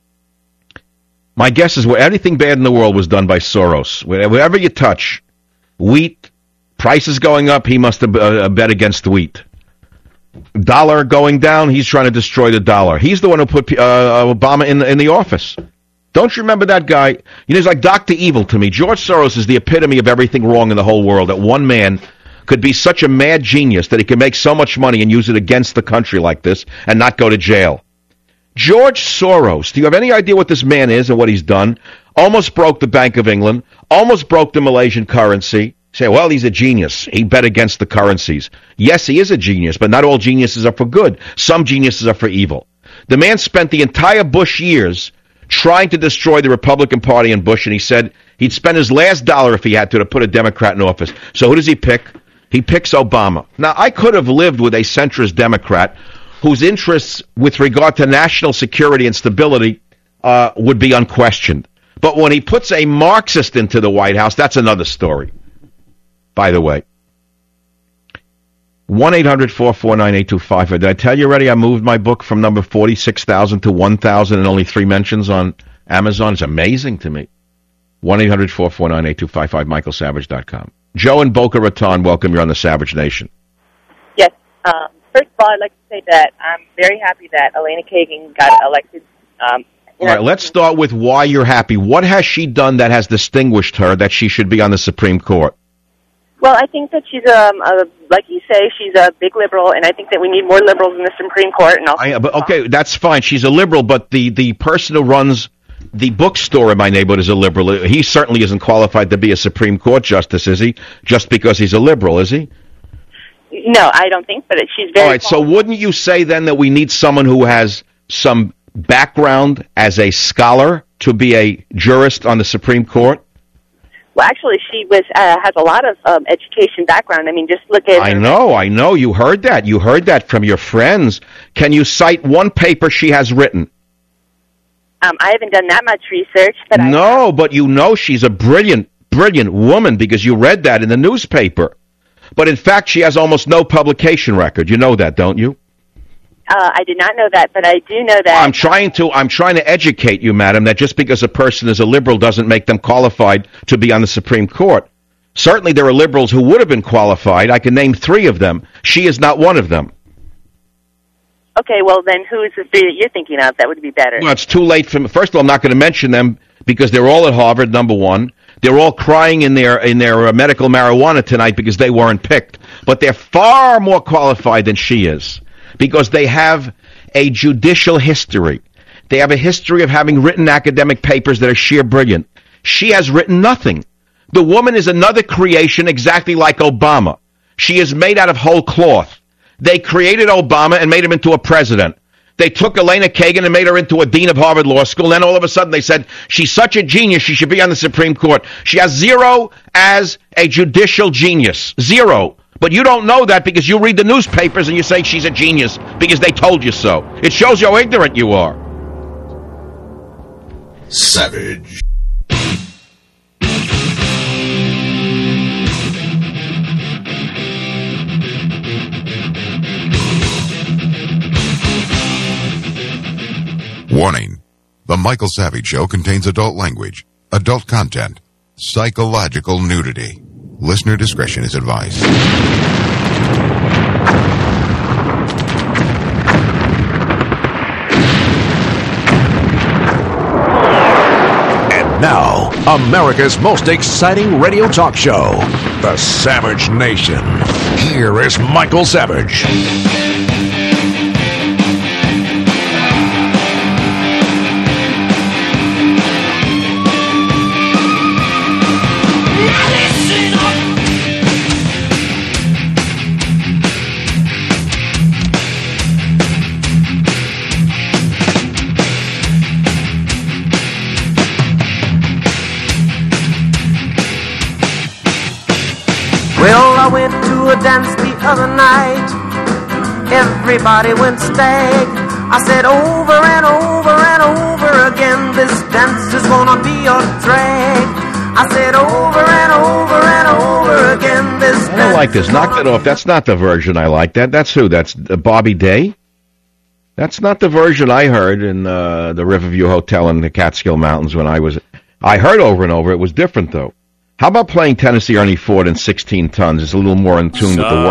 My guess is where anything bad in the world was done by Soros. Wherever you touch, wheat, prices going up, he must have uh, bet against wheat. Dollar going down, he's trying to destroy the dollar. He's the one who put uh, Obama in, in the office. Don't you remember that guy? You know, he's like Doctor Evil to me. George Soros is the epitome of everything wrong in the whole world, that one man could be such a mad genius that he can make so much money and use it against the country like this and not go to jail. George Soros, do you have any idea what this man is and what he's done? Almost broke the Bank of England, almost broke the Malaysian currency. Say, well, he's a genius. He bet against the currencies. Yes, he is a genius, but not all geniuses are for good. Some geniuses are for evil. The man spent the entire Bush years trying to destroy the Republican Party and Bush, and he said he'd spend his last dollar if he had to to put a Democrat in office. So who does he pick? He picks Obama. Now, I could have lived with a centrist Democrat whose interests with regard to national security and stability uh, would be unquestioned. But when he puts a Marxist into the White House, that's another story. By the way, one eight hundred four four nine eight two five five. Did I tell you already I moved my book from number forty-six thousand to one thousand and only three mentions on Amazon? It's amazing to me. one eight hundred four four nine eight two five five, michael savage dot com. Joe in Boca Raton, welcome. You're on the Savage Nation. Yes. Um, first of all, I'd like to say that I'm very happy that Elena Kagan got elected. Um, all right, let's start with why you're happy. What has she done that has distinguished her that she should be on the Supreme Court? Well, I think that she's, um, a, like you say, she's a big liberal, and I think that we need more liberals in the Supreme Court. And also, I, but okay, that's fine. She's a liberal, but the, the person who runs the bookstore in my neighborhood is a liberal. He certainly isn't qualified to be a Supreme Court justice, is he? Just because he's a liberal, is he? No, I don't think, but it, she's very... All right, so wouldn't you say then that we need someone who has some background as a scholar to be a jurist on the Supreme Court? Well, actually, she was uh, has a lot of um, education background. I mean, just look at... I know, I know. You heard that. You heard that from your friends. Can you cite one paper she has written? Um, I haven't done that much research, but I... No, but you know she's a brilliant, brilliant woman because you read that in the newspaper. But in fact, she has almost no publication record. You know that, don't you? Uh, I did not know that, but I do know that... I'm trying to I'm trying to educate you, madam, that just because a person is a liberal doesn't make them qualified to be on the Supreme Court. Certainly there are liberals who would have been qualified. I can name three of them. She is not one of them. Okay, well, then who is the three that you're thinking of that would be better? Well, it's too late for me. First of all, I'm not going to mention them because they're all at Harvard, number one. They're all crying in their in their uh, medical marijuana tonight because they weren't picked. But they're far more qualified than she is. Because they have a judicial history. They have a history of having written academic papers that are sheer brilliant. She has written nothing. The woman is another creation exactly like Obama. She is made out of whole cloth. They created Obama and made him into a president. They took Elena Kagan and made her into a dean of Harvard Law School. Then all of a sudden they said, she's such a genius, she should be on the Supreme Court. She has zero as a judicial genius. Zero. But you don't know that because you read the newspapers and you say she's a genius because they told you so. It shows you how ignorant you are. Savage. Warning. The Michael Savage Show contains adult language, adult content, psychological nudity. Listener discretion is advised. And now, America's most exciting radio talk show, The Savage Nation. Here is Michael Savage. Well, I went to a dance the other night. Everybody went stag. I said over and over and over again, this dance is gonna be a drag. I said over and over and over again, this dance. I don't like this. Knock that off. That's not the version I like. That That's who? That's uh, Bobby Day? That's not the version I heard in uh, the Riverview Hotel in the Catskill Mountains when I was... I heard over and over. It was different, though. How about playing Tennessee Ernie Ford in sixteen tons? It's a little more in tune with the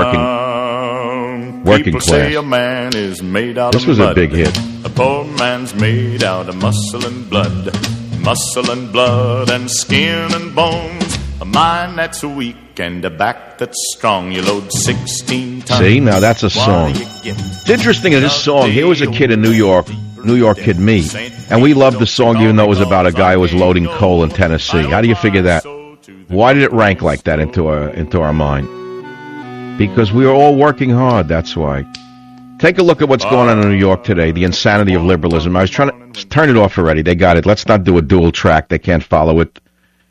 working working class. Say a man is made out this of was mud. a big hit. A poor man's made out of muscle and blood. Muscle and blood and skin and bones. A mind that's weak and a back that's strong. You load sixteen tons. See, now that's a song. It's interesting in this song. Here was a kid in New York, New York Kid Me, and we loved the song even though it was about a guy who was loading coal in Tennessee. How do you figure that? Why did it rank like that into our into our mind? Because we were all working hard, that's why. Take a look at what's going on in New York today, the insanity of liberalism. I was trying to turn it off already. They got it. Let's not do a dual track. They can't follow it.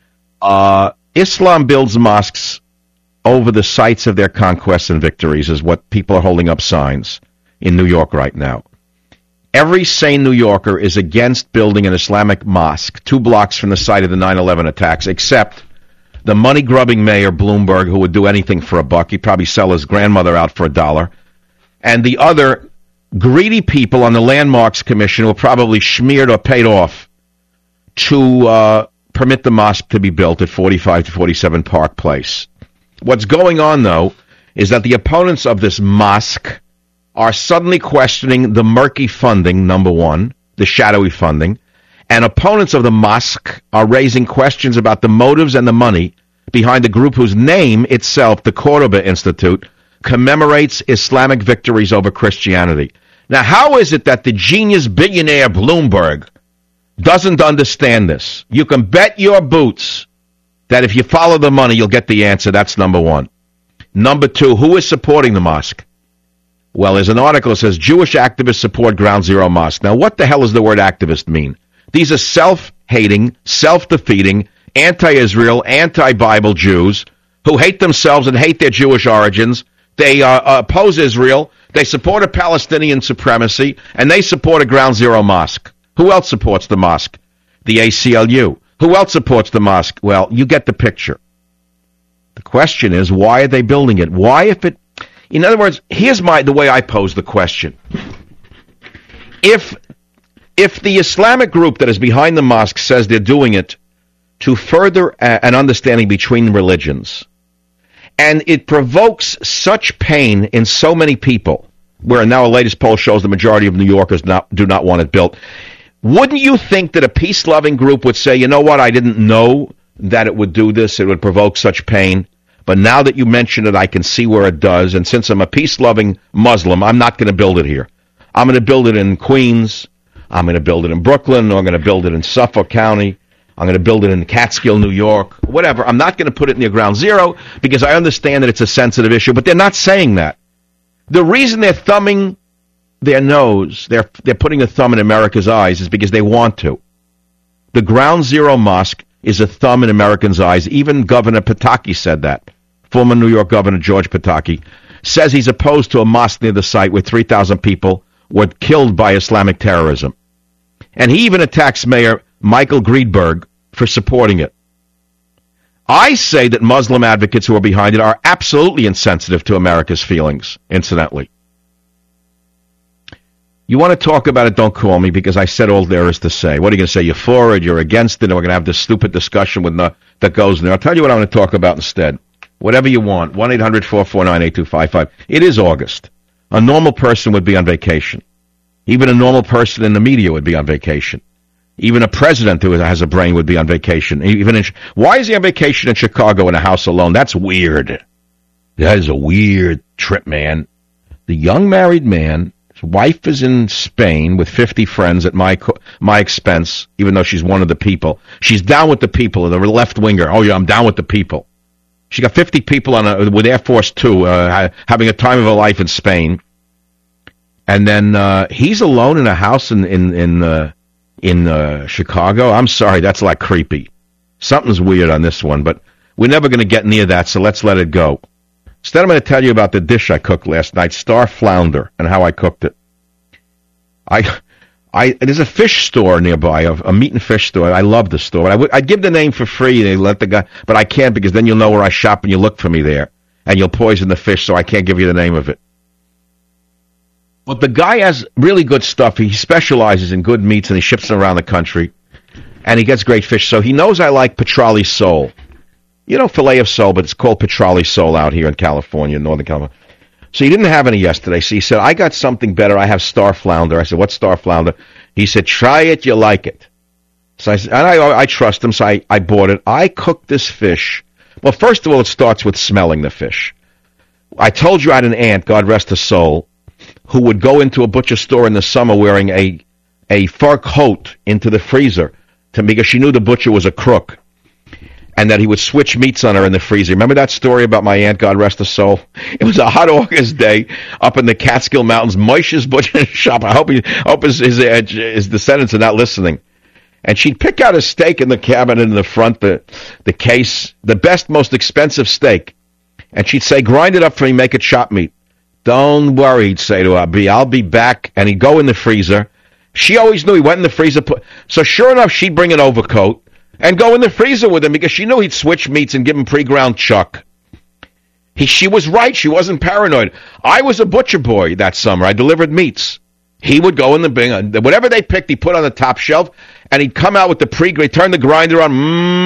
Uh, Islam builds mosques over the sites of their conquests and victories is what people are holding up signs in New York right now. Every sane New Yorker is against building an Islamic mosque two blocks from the site of the nine eleven attacks, except the money-grubbing mayor, Bloomberg, who would do anything for a buck. He'd probably sell his grandmother out for a dollar. And the other greedy people on the Landmarks Commission who are probably smeared or paid off to uh, permit the mosque to be built at forty-five to forty-seven Park Place. What's going on, though, is that the opponents of this mosque are suddenly questioning the murky funding, number one, the shadowy funding, and opponents of the mosque are raising questions about the motives and the money behind a group whose name itself, the Cordoba Institute, commemorates Islamic victories over Christianity. Now, how is it that the genius billionaire Bloomberg doesn't understand this? You can bet your boots that if you follow the money, you'll get the answer. That's number one. Number two, who is supporting the mosque? Well, there's an article that says Jewish activists support Ground Zero Mosque. Now, what the hell does the word activist mean? These are self-hating, self-defeating, anti-Israel, anti-Bible Jews who hate themselves and hate their Jewish origins. They uh, oppose Israel. They support a Palestinian supremacy, and they support a Ground Zero Mosque. Who else supports the mosque? The A C L U. Who else supports the mosque? Well, you get the picture. The question is, why are they building it? Why if it... In other words, here's my the way I pose the question. If if the Islamic group that is behind the mosque says they're doing it to further a, an understanding between religions, and it provokes such pain in so many people, where now a latest poll shows the majority of New Yorkers not, do not want it built, wouldn't you think that a peace-loving group would say, you know what, I didn't know that it would do this, it would provoke such pain, but now that you mention it, I can see where it does, and since I'm a peace-loving Muslim, I'm not going to build it here. I'm going to build it in Queens, I'm going to build it in Brooklyn, or I'm going to build it in Suffolk County, I'm going to build it in Catskill, New York, whatever. I'm not going to put it near Ground Zero because I understand that it's a sensitive issue, but they're not saying that. The reason they're thumbing their nose, they're, they're putting a thumb in America's eyes, is because they want to. The Ground Zero Mosque is a thumb in Americans' eyes. Even Governor Pataki said that. Former New York Governor George Pataki says he's opposed to a mosque near the site where three thousand people were killed by Islamic terrorism. And he even attacks Mayor Michael Griedberg for supporting it. I say that Muslim advocates who are behind it are absolutely insensitive to America's feelings, incidentally. You want to talk about it, don't call me, because I said all there is to say. What are you going to say? You're for it, you're against it, and we're going to have this stupid discussion with no, that goes in there. I'll tell you what I'm going to talk about instead. Whatever you want. one eight hundred four four nine eight two five five. It is August. A normal person would be on vacation. Even a normal person in the media would be on vacation. Even a president who has a brain would be on vacation. Even in, why is he on vacation in Chicago in a house alone? That's weird. That is a weird trip, man. The young married man, his wife is in Spain with fifty friends at my my expense, even though she's one of the people. She's down with the people, the left-winger. Oh, yeah, I'm down with the people. She got fifty people on a, with Air Force Two uh, having a time of her life in Spain. And then uh, he's alone in a house in, in, in uh, in uh, Chicago. I'm sorry, that's like creepy. Something's weird on this one, but we're never going to get near that, so let's let it go. Instead, I'm going to tell you about the dish I cooked last night, star flounder, and how I cooked it. I, I there's a fish store nearby, a, a meat and fish store. I love the store. I would, I'd give the name for free. They let the guy, but I can't because then you'll know where I shop and you look for me there, and you'll poison the fish, so I can't give you the name of it. But the guy has really good stuff. He specializes in good meats, and he ships them around the country, and he gets great fish. So he knows I like petrale sole. You know, filet of sole, but it's called petrale sole out here in California, Northern California. So he didn't have any yesterday. So he said, I got something better. I have star flounder. I said, what's star flounder? He said, try it. You like it. So I said, and I, I trust him, so I, I bought it. I cooked this fish. Well, first of all, it starts with smelling the fish. I told you I had an aunt, God rest her soul, who would go into a butcher store in the summer wearing a a fur coat into the freezer to because she knew the butcher was a crook, and that he would switch meats on her in the freezer. Remember that story about my aunt, God rest her soul? It was a hot August day up in the Catskill Mountains, Moish's butcher shop. I hope, he, I hope his, his, his descendants are not listening. And she'd pick out a steak in the cabinet in the front, the, the case, the best, most expensive steak. And she'd say, grind it up for me, make it chop meat. Don't worry, he'd say to her, B, I'll be back. And he'd go in the freezer. She always knew he went in the freezer. Put, so sure enough, she'd bring an overcoat and go in the freezer with him because she knew he'd switch meats and give him pre-ground chuck. He, she was right. She wasn't paranoid. I was a butcher boy that summer. I delivered meats. He would go in the bin. Whatever they picked, he put on the top shelf, and he'd come out with the pre-grade, turn the grinder on,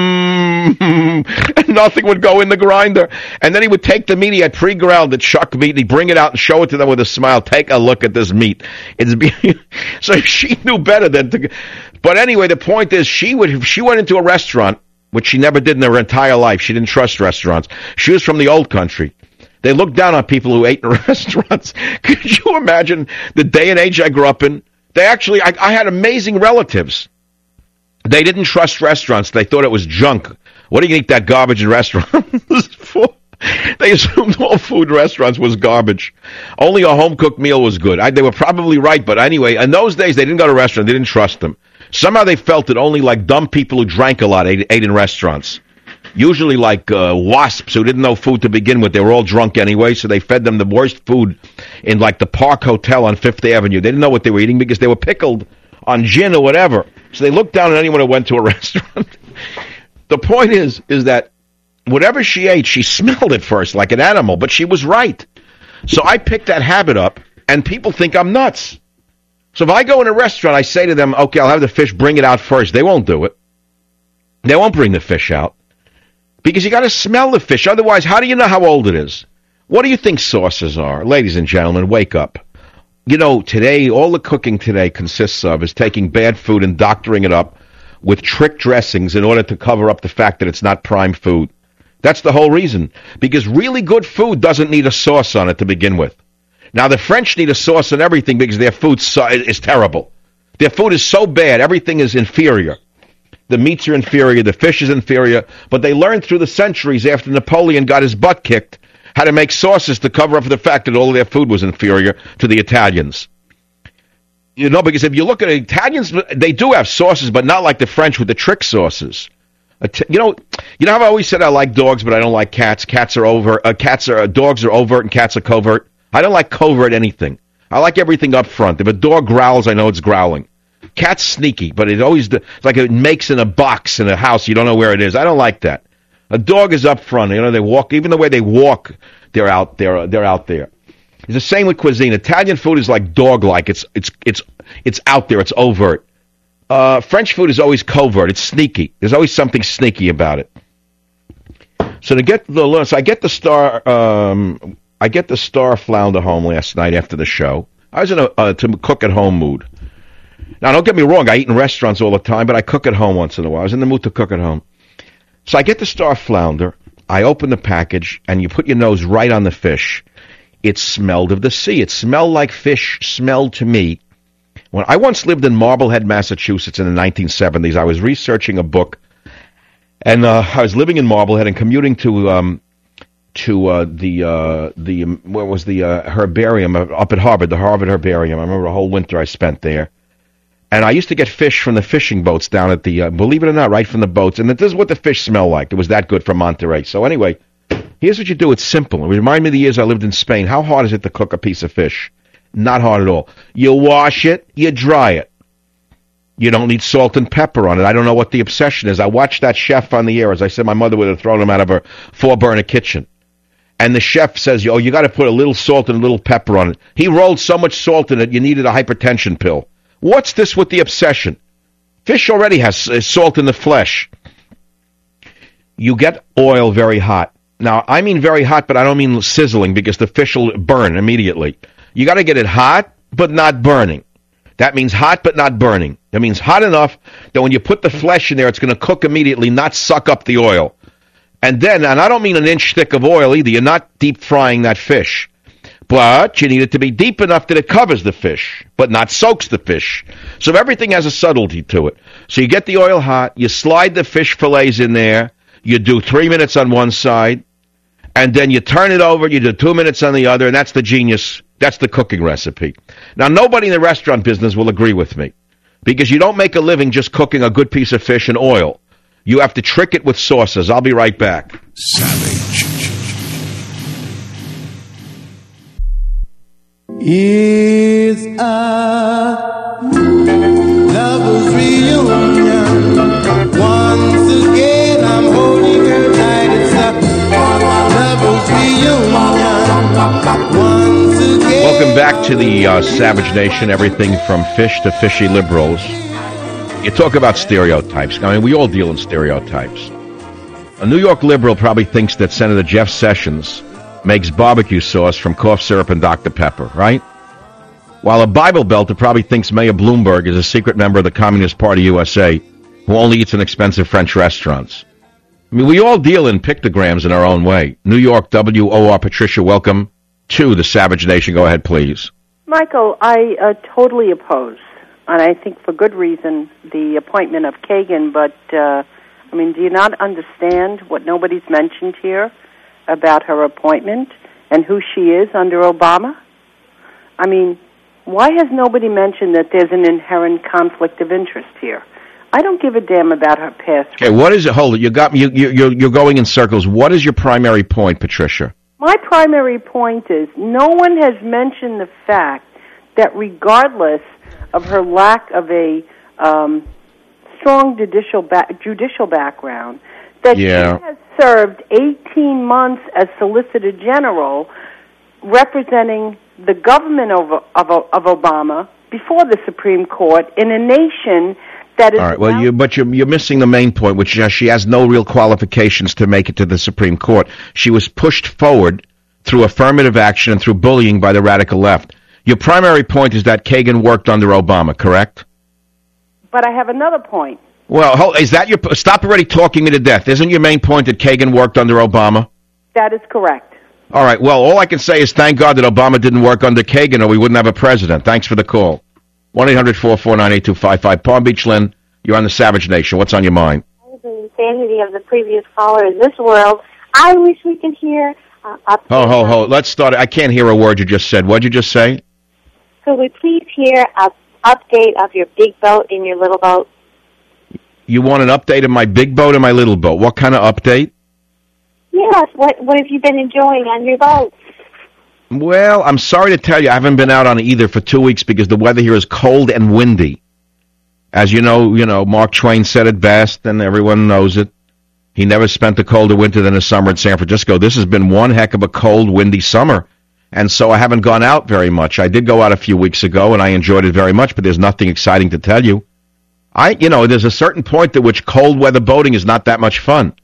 mmm, and nothing would go in the grinder. And then he would take the meat he had pre-ground, the chuck meat, and he'd bring it out and show it to them with a smile. Take a look at this meat. It's be- so she knew better than to. But anyway, the point is, she would she went into a restaurant which she never did in her entire life. She didn't trust restaurants. She was from the old country. They looked down on people who ate in restaurants. Could you imagine the day and age I grew up in? They actually, I, I had amazing relatives. They didn't trust restaurants. They thought it was junk. What do you eat that garbage in restaurants for? They assumed all food in restaurants was garbage. Only a home-cooked meal was good. I, they were probably right, but anyway, in those days, they didn't go to restaurants. They didn't trust them. Somehow they felt that only like dumb people who drank a lot ate, ate in restaurants. Usually like uh, wasps who didn't know food to begin with. They were all drunk anyway, so they fed them the worst food in like the Park Hotel on Fifth Avenue. They didn't know what they were eating because they were pickled on gin or whatever. So they looked down on anyone who went to a restaurant. The point is, is that whatever she ate, she smelled it first like an animal, but she was right. So I picked that habit up, and people think I'm nuts. So if I go in a restaurant, I say to them, okay, I'll have the fish, bring it out first. They won't do it. They won't bring the fish out. Because you got to smell the fish. Otherwise, how do you know how old it is? What do you think sauces are? Ladies and gentlemen, wake up. You know, today, all the cooking today consists of is taking bad food and doctoring it up with trick dressings in order to cover up the fact that it's not prime food. That's the whole reason. Because really good food doesn't need a sauce on it to begin with. Now, the French need a sauce on everything because their food is terrible. Their food is so bad, everything is inferior. The meats are inferior, the fish is inferior, but they learned through the centuries after Napoleon got his butt kicked how to make sauces to cover up for the fact that all of their food was inferior to the Italians. You know, because if you look at Italians, they do have sauces, but not like the French with the trick sauces. You know, you know how I've always said I like dogs, but I don't like cats. Cats are over. Uh, cats are uh, dogs are overt, and cats are covert. I don't like covert anything. I like everything up front. If a dog growls, I know it's growling. Cat's sneaky, but it always it's like it makes in a box in a house. You don't know where it is. I don't like that. A dog is up front. You know, they walk. Even the way they walk, they're out there. They're out there. It's the same with cuisine. Italian food is like dog-like. It's it's it's it's out there. It's overt. Uh, French food is always covert. It's sneaky. There's always something sneaky about it. So to get the so I get the star um, I get the star flounder home last night after the show. I was in a uh, to cook at home mood. Now don't get me wrong. I eat in restaurants all the time, but I cook at home once in a while. I was in the mood to cook at home. So I get the star flounder. I open the package, and you put your nose right on the fish. It smelled of the sea. It smelled like fish smelled to me. When I once lived in Marblehead, Massachusetts in the nineteen seventies, I was researching a book, and uh, I was living in Marblehead and commuting to um, to uh, the uh, the where was the uh, herbarium up at Harvard, the Harvard Herbarium. I remember a whole winter I spent there, and I used to get fish from the fishing boats down at the uh, believe it or not, right from the boats, and this is what the fish smell like. It was that good from Monterey. So anyway, here's what you do. It's simple. It reminded me of the years I lived in Spain. How hard is it to cook a piece of fish? Not hard at all. You wash it, you dry it. You don't need salt and pepper on it. I don't know what the obsession is. I watched that chef on the air. As I said, my mother would have thrown him out of her four-burner kitchen. And the chef says, oh, you got to put a little salt and a little pepper on it. He rolled so much salt in it, you needed a hypertension pill. What's this with the obsession? Fish already has uh, salt in the flesh. You get oil very hot. Now, I mean very hot, but I don't mean sizzling because the fish will burn immediately. You got to get it hot, but not burning. That means hot, but not burning. That means hot enough that when you put the flesh in there, it's going to cook immediately, not suck up the oil. And then, and I don't mean an inch thick of oil either. You're not deep frying that fish. But you need it to be deep enough that it covers the fish, but not soaks the fish. So everything has a subtlety to it. So you get the oil hot, you slide the fish fillets in there, you do three minutes on one side, and then you turn it over, you do two minutes on the other, and that's the genius. That's the cooking recipe. Now, nobody in the restaurant business will agree with me, because you don't make a living just cooking a good piece of fish in oil. You have to trick it with sauces. I'll be right back. Savage. It's a lover's reunion. Once again, I'm holding her tight. It's a lover's reunion. Once again. Welcome back to the uh, Savage Nation. Everything from fish to fishy liberals. You talk about stereotypes. I mean, we all deal in stereotypes. A New York liberal probably thinks that Senator Jeff Sessions makes barbecue sauce from cough syrup and Doctor Pepper, right? While a Bible Belter probably thinks Mayor Bloomberg is a secret member of the Communist Party U S A who only eats in expensive French restaurants. I mean, we all deal in pictograms in our own way. New York, W O R. Patricia, welcome to the Savage Nation. Go ahead, please. Michael, I uh, totally oppose, and I think for good reason, the appointment of Kagan, but, uh, I mean, do you not understand what nobody's mentioned here about her appointment and who she is under Obama? I mean, why has nobody mentioned that there's an inherent conflict of interest here? I don't give a damn about her past. Okay, what is it? Hold it. You got me. You, you, you're, you're going in circles. What is your primary point, Patricia? My primary point is no one has mentioned the fact that regardless of her lack of a um, strong judicial ba- judicial background, that yeah. she has served eighteen months as Solicitor General representing the government of, of, of Obama before the Supreme Court in a nation that is... All right, well, you, but you're, you're missing the main point, which is she has no real qualifications to make it to the Supreme Court. She was pushed forward through affirmative action and through bullying by the radical left. Your primary point is that Kagan worked under Obama, correct? But I have another point. Well, hold, is that your... Stop already talking me to death. Isn't your main point that Kagan worked under Obama? That is correct. All right, well, all I can say is thank God that Obama didn't work under Kagan or we wouldn't have a president. Thanks for the call. one eight hundred four four nine eight two five five. Palm Beach, Lynn, you're on the Savage Nation. What's on your mind? The insanity of the previous caller in this world. I wish we could hear... Uh, up ho, ho, ho. Let's start. I can't hear a word you just said. What did you just say? Could we please hear an update of your big boat and your little boat? You want an update of my big boat and my little boat. What kind of update? Yes. What, what have you been enjoying on your boat? Well, I'm sorry to tell you, I haven't been out on either for two weeks because the weather here is cold and windy. As you know, you know, Mark Twain said it best, and everyone knows it. He never spent a colder winter than a summer in San Francisco. This has been one heck of a cold, windy summer, and so I haven't gone out very much. I did go out a few weeks ago, and I enjoyed it very much, but there's nothing exciting to tell you. I, you know, there's a certain point at which cold weather boating is not that much fun.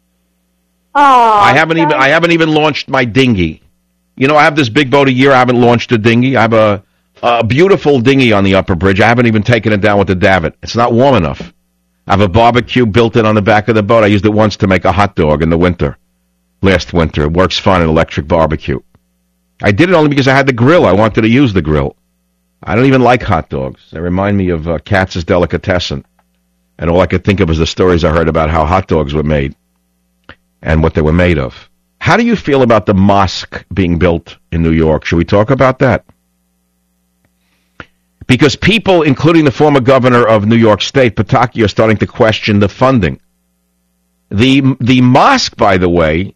Oh, I haven't even, I haven't even launched my dinghy. You know, I have this big boat a year. I haven't launched a dinghy. I have a, a beautiful dinghy on the upper bridge. I haven't even taken it down with the davit. It's not warm enough. I have a barbecue built in on the back of the boat. I used it once to make a hot dog in the winter, last winter. It works fine, an electric barbecue. I did it only because I had the grill. I wanted to use the grill. I don't even like hot dogs. They remind me of uh, Katz's Delicatessen. And all I could think of is the stories I heard about how hot dogs were made and what they were made of. How do you feel about the mosque being built in New York? Should we talk about that? Because people, including the former governor of New York State, Pataki, are starting to question the funding. The the mosque, by the way,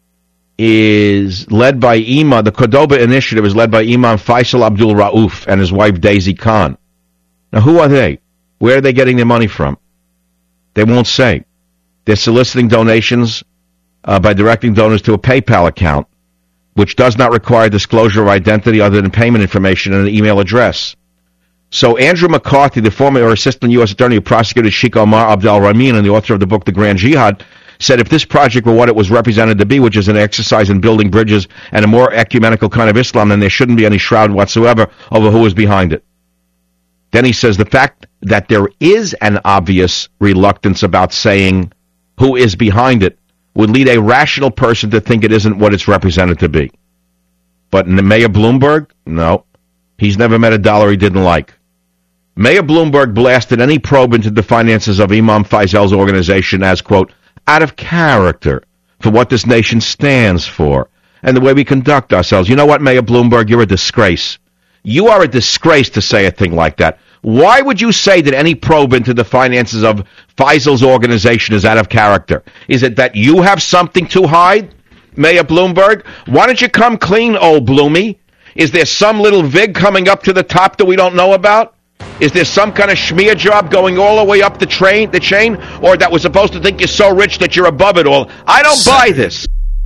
is led by Imam, the Cordoba Initiative is led by Imam Faisal Abdul Rauf and his wife Daisy Khan. Now, who are they? Where are they getting their money from? They won't say. They're soliciting donations uh, by directing donors to a PayPal account, which does not require disclosure of identity other than payment information and an email address. So Andrew McCarthy, the former assistant U S attorney who prosecuted Sheikh Omar Abdel Rahman and the author of the book The Grand Jihad, said if this project were what it was represented to be, which is an exercise in building bridges and a more ecumenical kind of Islam, then there shouldn't be any shroud whatsoever over who is behind it. Then he says the fact that there is an obvious reluctance about saying who is behind it would lead a rational person to think it isn't what it's represented to be. But Mayor Bloomberg? No. He's never met a dollar he didn't like. Mayor Bloomberg blasted any probe into the finances of Imam Faisal's organization as, quote, out of character for what this nation stands for and the way we conduct ourselves. You know what, Mayor Bloomberg? You're a disgrace. You are a disgrace to say a thing like that. Why would you say that any probe into the finances of Faisal's organization is out of character? Is it that you have something to hide, Mayor Bloomberg? Why don't you come clean, old Bloomy? Is there some little vig coming up to the top that we don't know about? Is there some kind of schmear job going all the way up the train, the chain, or that we're supposed to think you're so rich that you're above it all? I don't buy this.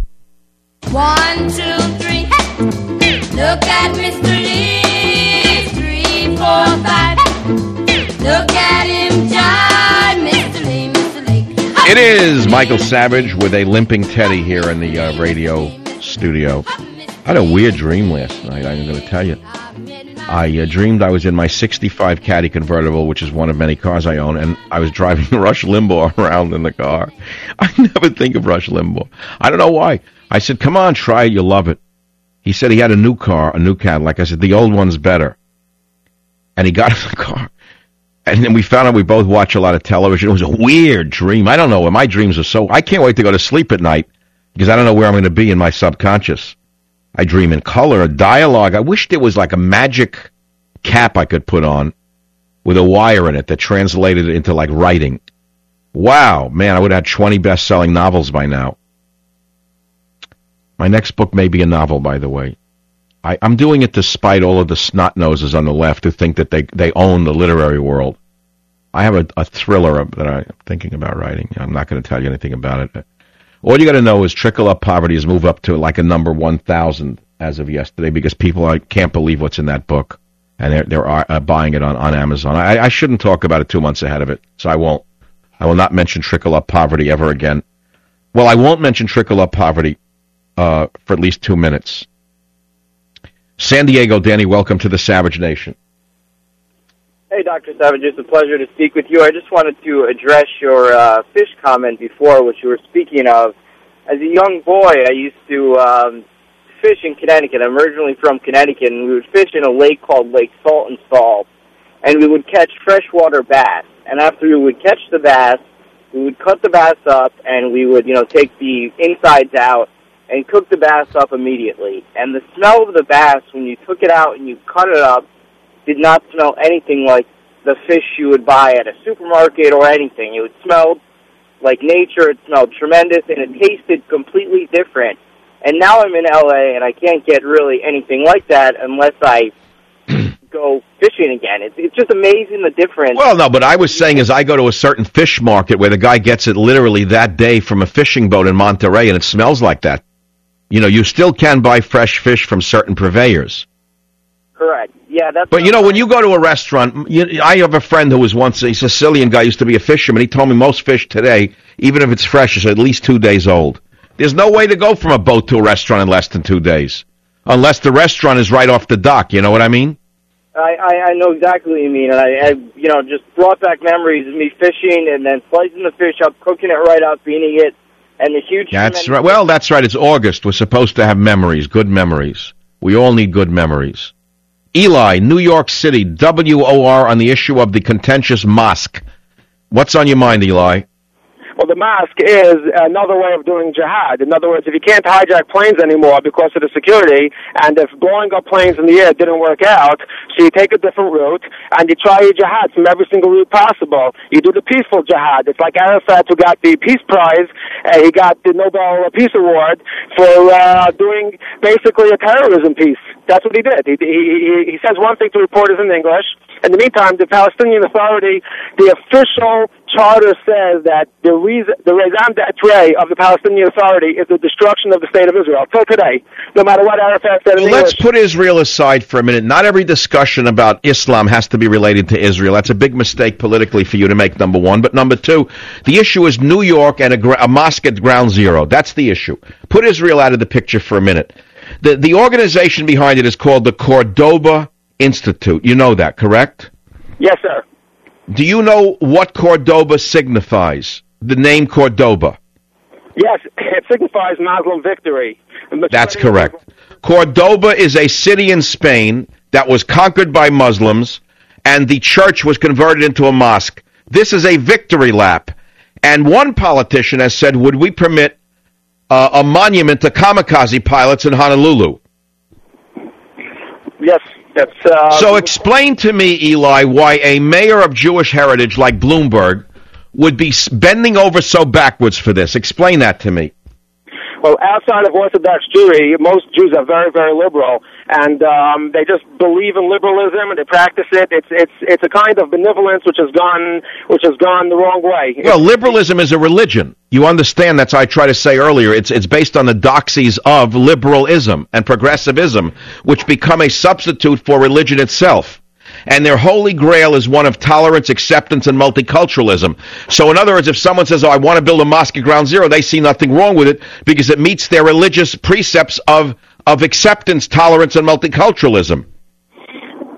One, two, three, hey! Look at Mister Lee. Three, four, five. Look at him jive, Mister Lee, Mister Lee. It is Michael Savage with a limping Teddy here in the uh, radio studio. I had a weird dream last night, I'm going to tell you. I uh, dreamed I was in my sixty-five Caddy convertible, which is one of many cars I own, and I was driving Rush Limbaugh around in the car. I never think of Rush Limbaugh. I don't know why. I said, come on, try it, you'll love it. He said he had a new car, a new Cadillac. I said, the old one's better. And he got in the car. And then we found out we both watch a lot of television. It was a weird dream. I don't know. My dreams are so... I can't wait to go to sleep at night because I don't know where I'm going to be in my subconscious. I dream in color, a dialogue. I wish there was like a magic cap I could put on with a wire in it that translated it into like writing. Wow, man, I would have had twenty best-selling novels by now. My next book may be a novel, by the way. I, I'm doing it despite all of the snot-noses on the left who think that they, they own the literary world. I have a, a thriller that I'm thinking about writing. I'm not going to tell you anything about it. All you got to know is Trickle Up Poverty has moved up to like a number one thousand as of yesterday because people are, can't believe what's in that book, and they're, they're uh, buying it on, on Amazon. I, I shouldn't talk about it two months ahead of it, so I won't. I will not mention Trickle Up Poverty ever again. Well, I won't mention Trickle Up Poverty uh, for at least two minutes. San Diego, Danny, welcome to the Savage Nation. Hey, Doctor Savage, it's a pleasure to speak with you. I just wanted to address your uh, fish comment before, which you were speaking of. As a young boy, I used to um, fish in Connecticut. I'm originally from Connecticut, and we would fish in a lake called Lake Salt and Salt, and we would catch freshwater bass. And after we would catch the bass, we would cut the bass up, and we would, you know, take the insides out and cook the bass up immediately. And the smell of the bass, when you took it out and you cut it up, did not smell anything like the fish you would buy at a supermarket or anything. It smelled like nature. It smelled tremendous, and it tasted completely different. And now I'm in L A, and I can't get really anything like that unless I go fishing again. It's, it's just amazing the difference. Well, no, but I was saying is I go to a certain fish market where the guy gets it literally that day from a fishing boat in Monterey, and it smells like that. You know, you still can buy fresh fish from certain purveyors. Correct. Yeah, that's. But you know, when you go to a restaurant, you, I have a friend who was once a Sicilian guy, used to be a fisherman. He told me most fish today, even if it's fresh, is at least two days old. There's no way to go from a boat to a restaurant in less than two days, unless the restaurant is right off the dock. You know what I mean? I, I, I know exactly what you mean, and I, I, you know, just brought back memories of me fishing and then slicing the fish up, cooking it right up, eating it, and the huge. That's right. Well, that's right. It's August. We're supposed to have memories, good memories. We all need good memories. Eli, New York City, W O R on the issue of the contentious mosque. What's on your mind, Eli? Well, the mosque is another way of doing jihad. In other words, if you can't hijack planes anymore because of the security, and if blowing up planes in the air didn't work out, so you take a different route, and you try your jihad from every single route possible. You do the peaceful jihad. It's like Arafat, who got the Peace Prize. Uh, he got the Nobel Peace Award for uh, doing basically a terrorism piece. That's what he did. He, he, he says one thing to reporters in English. In the meantime, the Palestinian Authority, the official charter says that the reason, the raison d'etre of the Palestinian Authority is the destruction of the State of Israel. Till today, no matter what Arafat said in well, English. Let's put Israel aside for a minute. Not every discussion about Islam has to be related to Israel. That's a big mistake politically for you to make, number one. But number two, the issue is New York and a, a mosque at ground zero. That's the issue. Put Israel out of the picture for a minute. The, the organization behind it is called the Cordoba Institute. You know that, correct? Yes, sir. Do you know what Cordoba signifies? The name Cordoba. Yes, it signifies Muslim victory. That's correct. Cordoba is a city in Spain that was conquered by Muslims, and the church was converted into a mosque. This is a victory lap. And one politician has said, would we permit uh, a monument to kamikaze pilots in Honolulu? Yes. That's, uh, so explain to me, Eli, why a mayor of Jewish heritage like Bloomberg would be bending over so backwards for this. Explain that to me. Well, outside of Orthodox Jewry, most Jews are very, very liberal, and um, they just believe in liberalism and they practice it. It's it's it's a kind of benevolence which has gone which has gone the wrong way. Well, liberalism is a religion. You understand? That's what I tried to say earlier. It's it's based on the doxies of liberalism and progressivism, which become a substitute for religion itself. And their holy grail is one of tolerance, acceptance, and multiculturalism. So in other words, if someone says, oh, I want to build a mosque at ground zero, they see nothing wrong with it because it meets their religious precepts of, of acceptance, tolerance, and multiculturalism.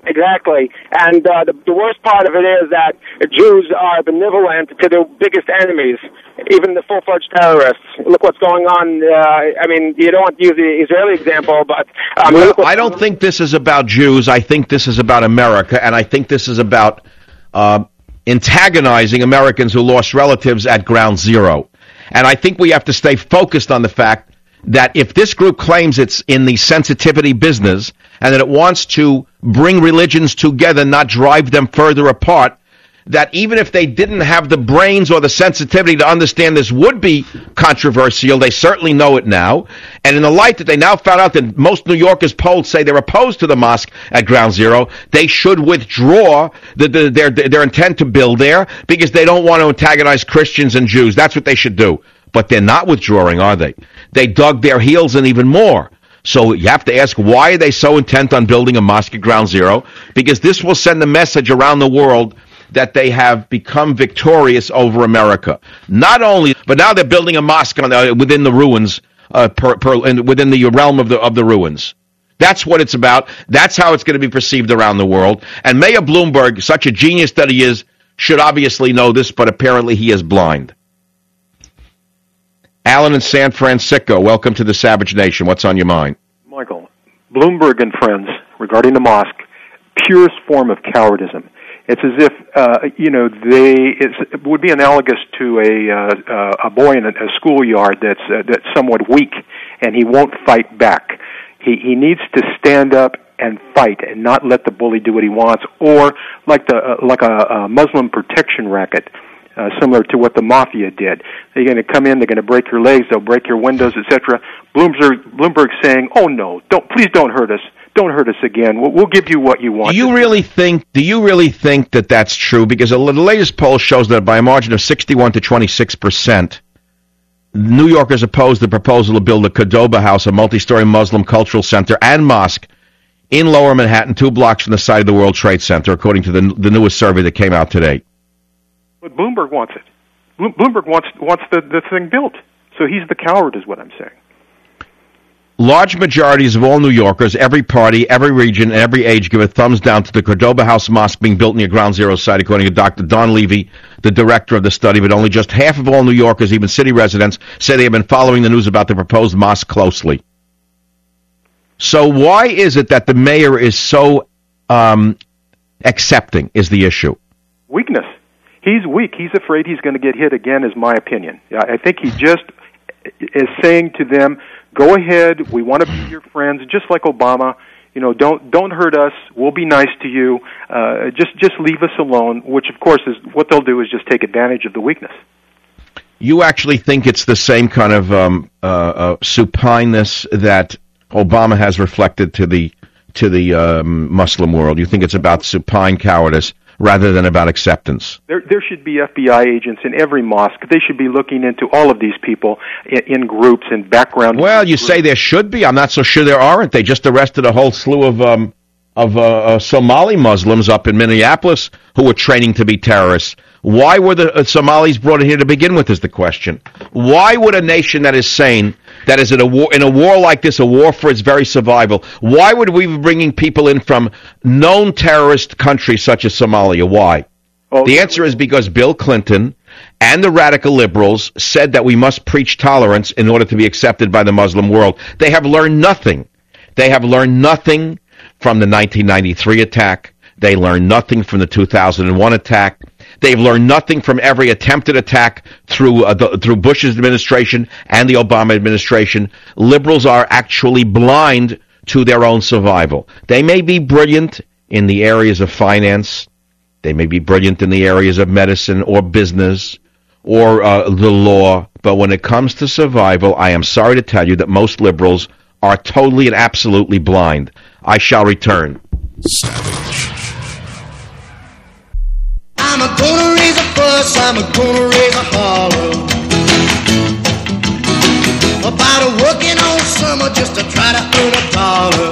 Exactly. And uh, the, the worst part of it is that Jews are benevolent to their biggest enemies, even the full-fledged terrorists. Look what's going on. Uh, I mean, you don't want to use the Israeli example, but... Um, well, I don't think this is about Jews. I think this is about America, and I think this is about uh, antagonizing Americans who lost relatives at ground zero. And I think we have to stay focused on the fact that if this group claims it's in the sensitivity business and that it wants to bring religions together, not drive them further apart, that even if they didn't have the brains or the sensitivity to understand this would be controversial, they certainly know it now. And in the light that they now found out that most New Yorkers polled say they're opposed to the mosque at Ground Zero, they should withdraw the, the, their, their intent to build there because they don't want to antagonize Christians and Jews. That's what they should do. But they're not withdrawing, are they? They dug their heels in even more. So you have to ask, why are they so intent on building a mosque at Ground Zero? Because this will send a message around the world that they have become victorious over America. Not only, but now they're building a mosque on the, within the ruins, uh, per, per, in, within the realm of the of the ruins. That's what it's about. That's how it's going to be perceived around the world. And Mayor Bloomberg, such a genius that he is, should obviously know this, but apparently he is blind. Alan in San Francisco, welcome to the Savage Nation. What's on your mind? Michael, Bloomberg and friends, regarding the mosque, purest form of cowardism. It's as if, uh, you know, they it's, it would be analogous to a uh, uh, a boy in a, a schoolyard that's uh, that's somewhat weak, and he won't fight back. He he needs to stand up and fight, and not let the bully do what he wants, or like the uh, like a, a Muslim protection racket. Uh, similar to what the mafia did. They're going to come in, they're going to break your legs, they'll break your windows, et cetera. Bloomberg, Bloomberg's saying, "Oh no, don't please don't hurt us, don't hurt us again. We'll, we'll give you what you want." Do you really think? Do you really think that that's true? Because the latest poll shows that by a margin of sixty-one to twenty-six percent, New Yorkers oppose the proposal to build a Qdoba House, a multi-story Muslim cultural center and mosque in Lower Manhattan, two blocks from the site of the World Trade Center, according to the the newest survey that came out today. But Bloomberg wants it. Bloomberg wants wants the, the thing built. So he's the coward, is what I'm saying. Large majorities of all New Yorkers, every party, every region, and every age give a thumbs down to the Qdoba House Mosque being built near Ground Zero site, according to Doctor Don Levy, the director of the study. But only just half of all New Yorkers, even city residents, say they have been following the news about the proposed mosque closely. So why is it that the mayor is so um, accepting, is the issue? Weakness. He's weak. He's afraid he's going to get hit again, is my opinion. I think he just is saying to them, go ahead, we want to be your friends, just like Obama. You know, don't don't hurt us. We'll be nice to you. Uh, just just leave us alone, which, of course, is what they'll do is just take advantage of the weakness. You actually think it's the same kind of um, uh, uh, supineness that Obama has reflected to the to the um, Muslim world? You think it's about supine cowardice rather than about acceptance? There, there should be F B I agents in every mosque. They should be looking into all of these people in, in groups and background. Well, you groups. say there should be. I'm not so sure there aren't. They just arrested a whole slew of um, of uh, uh, Somali Muslims up in Minneapolis who were training to be terrorists. Why were the uh, Somalis brought in here to begin with is the question. Why would a nation that is sane, that is in a war, in a war like this, a war for its very survival, why would we be bringing people in from known terrorist countries such as Somalia? Why? Oh, the answer is because Bill Clinton and the radical liberals said that we must preach tolerance in order to be accepted by the Muslim world. They have learned nothing. They have learned nothing from the nineteen ninety-three attack. They learned nothing from the two thousand one attack. They've learned nothing from every attempted attack through uh, the, through Bush's administration and the Obama administration. Liberals are actually blind to their own survival. They may be brilliant in the areas of finance. They may be brilliant in the areas of medicine or business or uh, the law. But when it comes to survival, I am sorry to tell you that most liberals are totally and absolutely blind. I shall return. Savage. I'm a gonna raise a fuss, I'm a gonna raise a holler about a working all summer just to try to earn a dollar.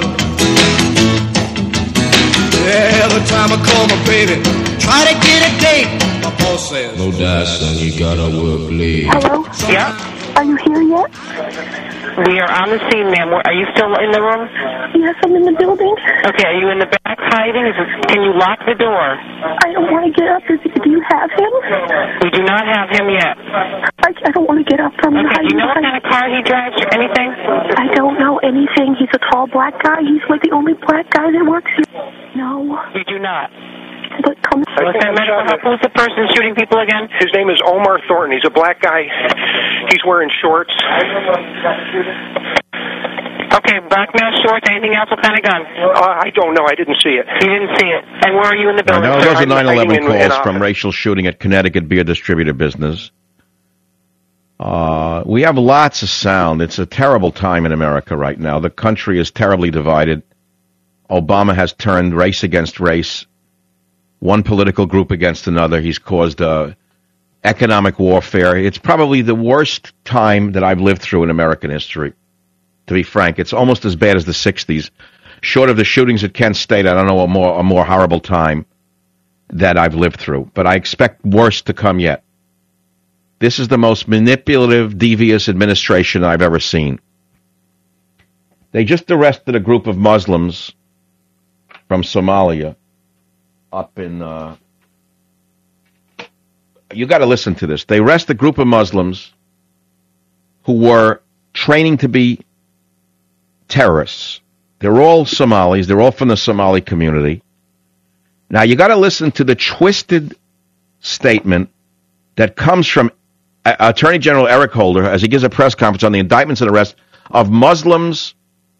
Every time I call my baby, try to get a date, my boss says, no dice, son, you gotta work late. Hello? Yeah? Are you here yet? We are on the scene, ma'am. Are you still in the room? Yes, I'm in the building. Okay, are you in the back? stuck hiding? Is it, can you lock the door? I don't want to get up. Is, do you have him? We do not have him yet. I, I don't want to get up from him. Okay, do you know what kind of car he drives or anything? I don't know anything. He's a tall black guy. He's like the only black guy that works here. No. You do not? But come What's that medical help? Who's the person shooting people again? His name is Omar Thornton. He's a black guy. He's wearing shorts. Okay, black man, shorts, anything else? What kind of gun? Uh, I don't know. I didn't see it. You didn't see it. And where are you in the building? Now, those are nine eleven in- calls in, uh, from racial shooting at Connecticut beer distributor business. Uh, we have lots of sound. It's a terrible time in America right now. The country is terribly divided. Obama has turned race against race, one political group against another. He's caused uh, economic warfare. It's probably the worst time that I've lived through in American history, to be frank. It's almost as bad as the sixties. Short of the shootings at Kent State, I don't know a more, a more horrible time that I've lived through. But I expect worse to come yet. This is the most manipulative, devious administration I've ever seen. They just arrested a group of Muslims from Somalia up in... Uh, you got to listen to this. They arrested a group of Muslims who were training to be terrorists. They're all Somalis. They're all from the Somali community. Now, you got to listen to the twisted statement that comes from uh, Attorney General Eric Holder as he gives a press conference on the indictments and arrests of Muslims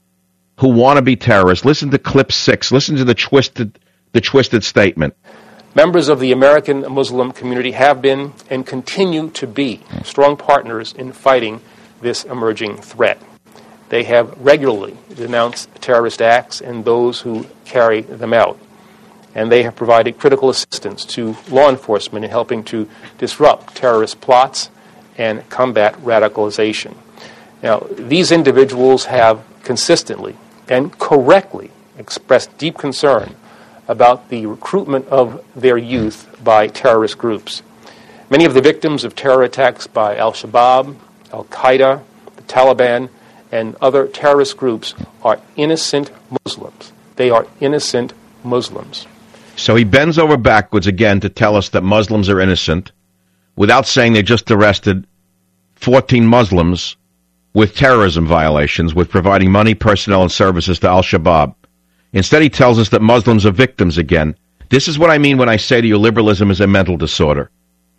who want to be terrorists. Listen to clip six. Listen to the twisted, the twisted statement. Members of the American Muslim community have been and continue to be strong partners in fighting this emerging threat. They have regularly denounced terrorist acts and those who carry them out. And they have provided critical assistance to law enforcement in helping to disrupt terrorist plots and combat radicalization. Now, these individuals have consistently and correctly expressed deep concern about the recruitment of their youth by terrorist groups. Many of the victims of terror attacks by Al-Shabaab, Al-Qaeda, the Taliban, and other terrorist groups are innocent Muslims. They are innocent Muslims. So he bends over backwards again to tell us that Muslims are innocent without saying they just arrested fourteen Muslims with terrorism violations, with providing money, personnel, and services to Al-Shabaab. Instead, he tells us that Muslims are victims again. This is what I mean when I say to you liberalism is a mental disorder.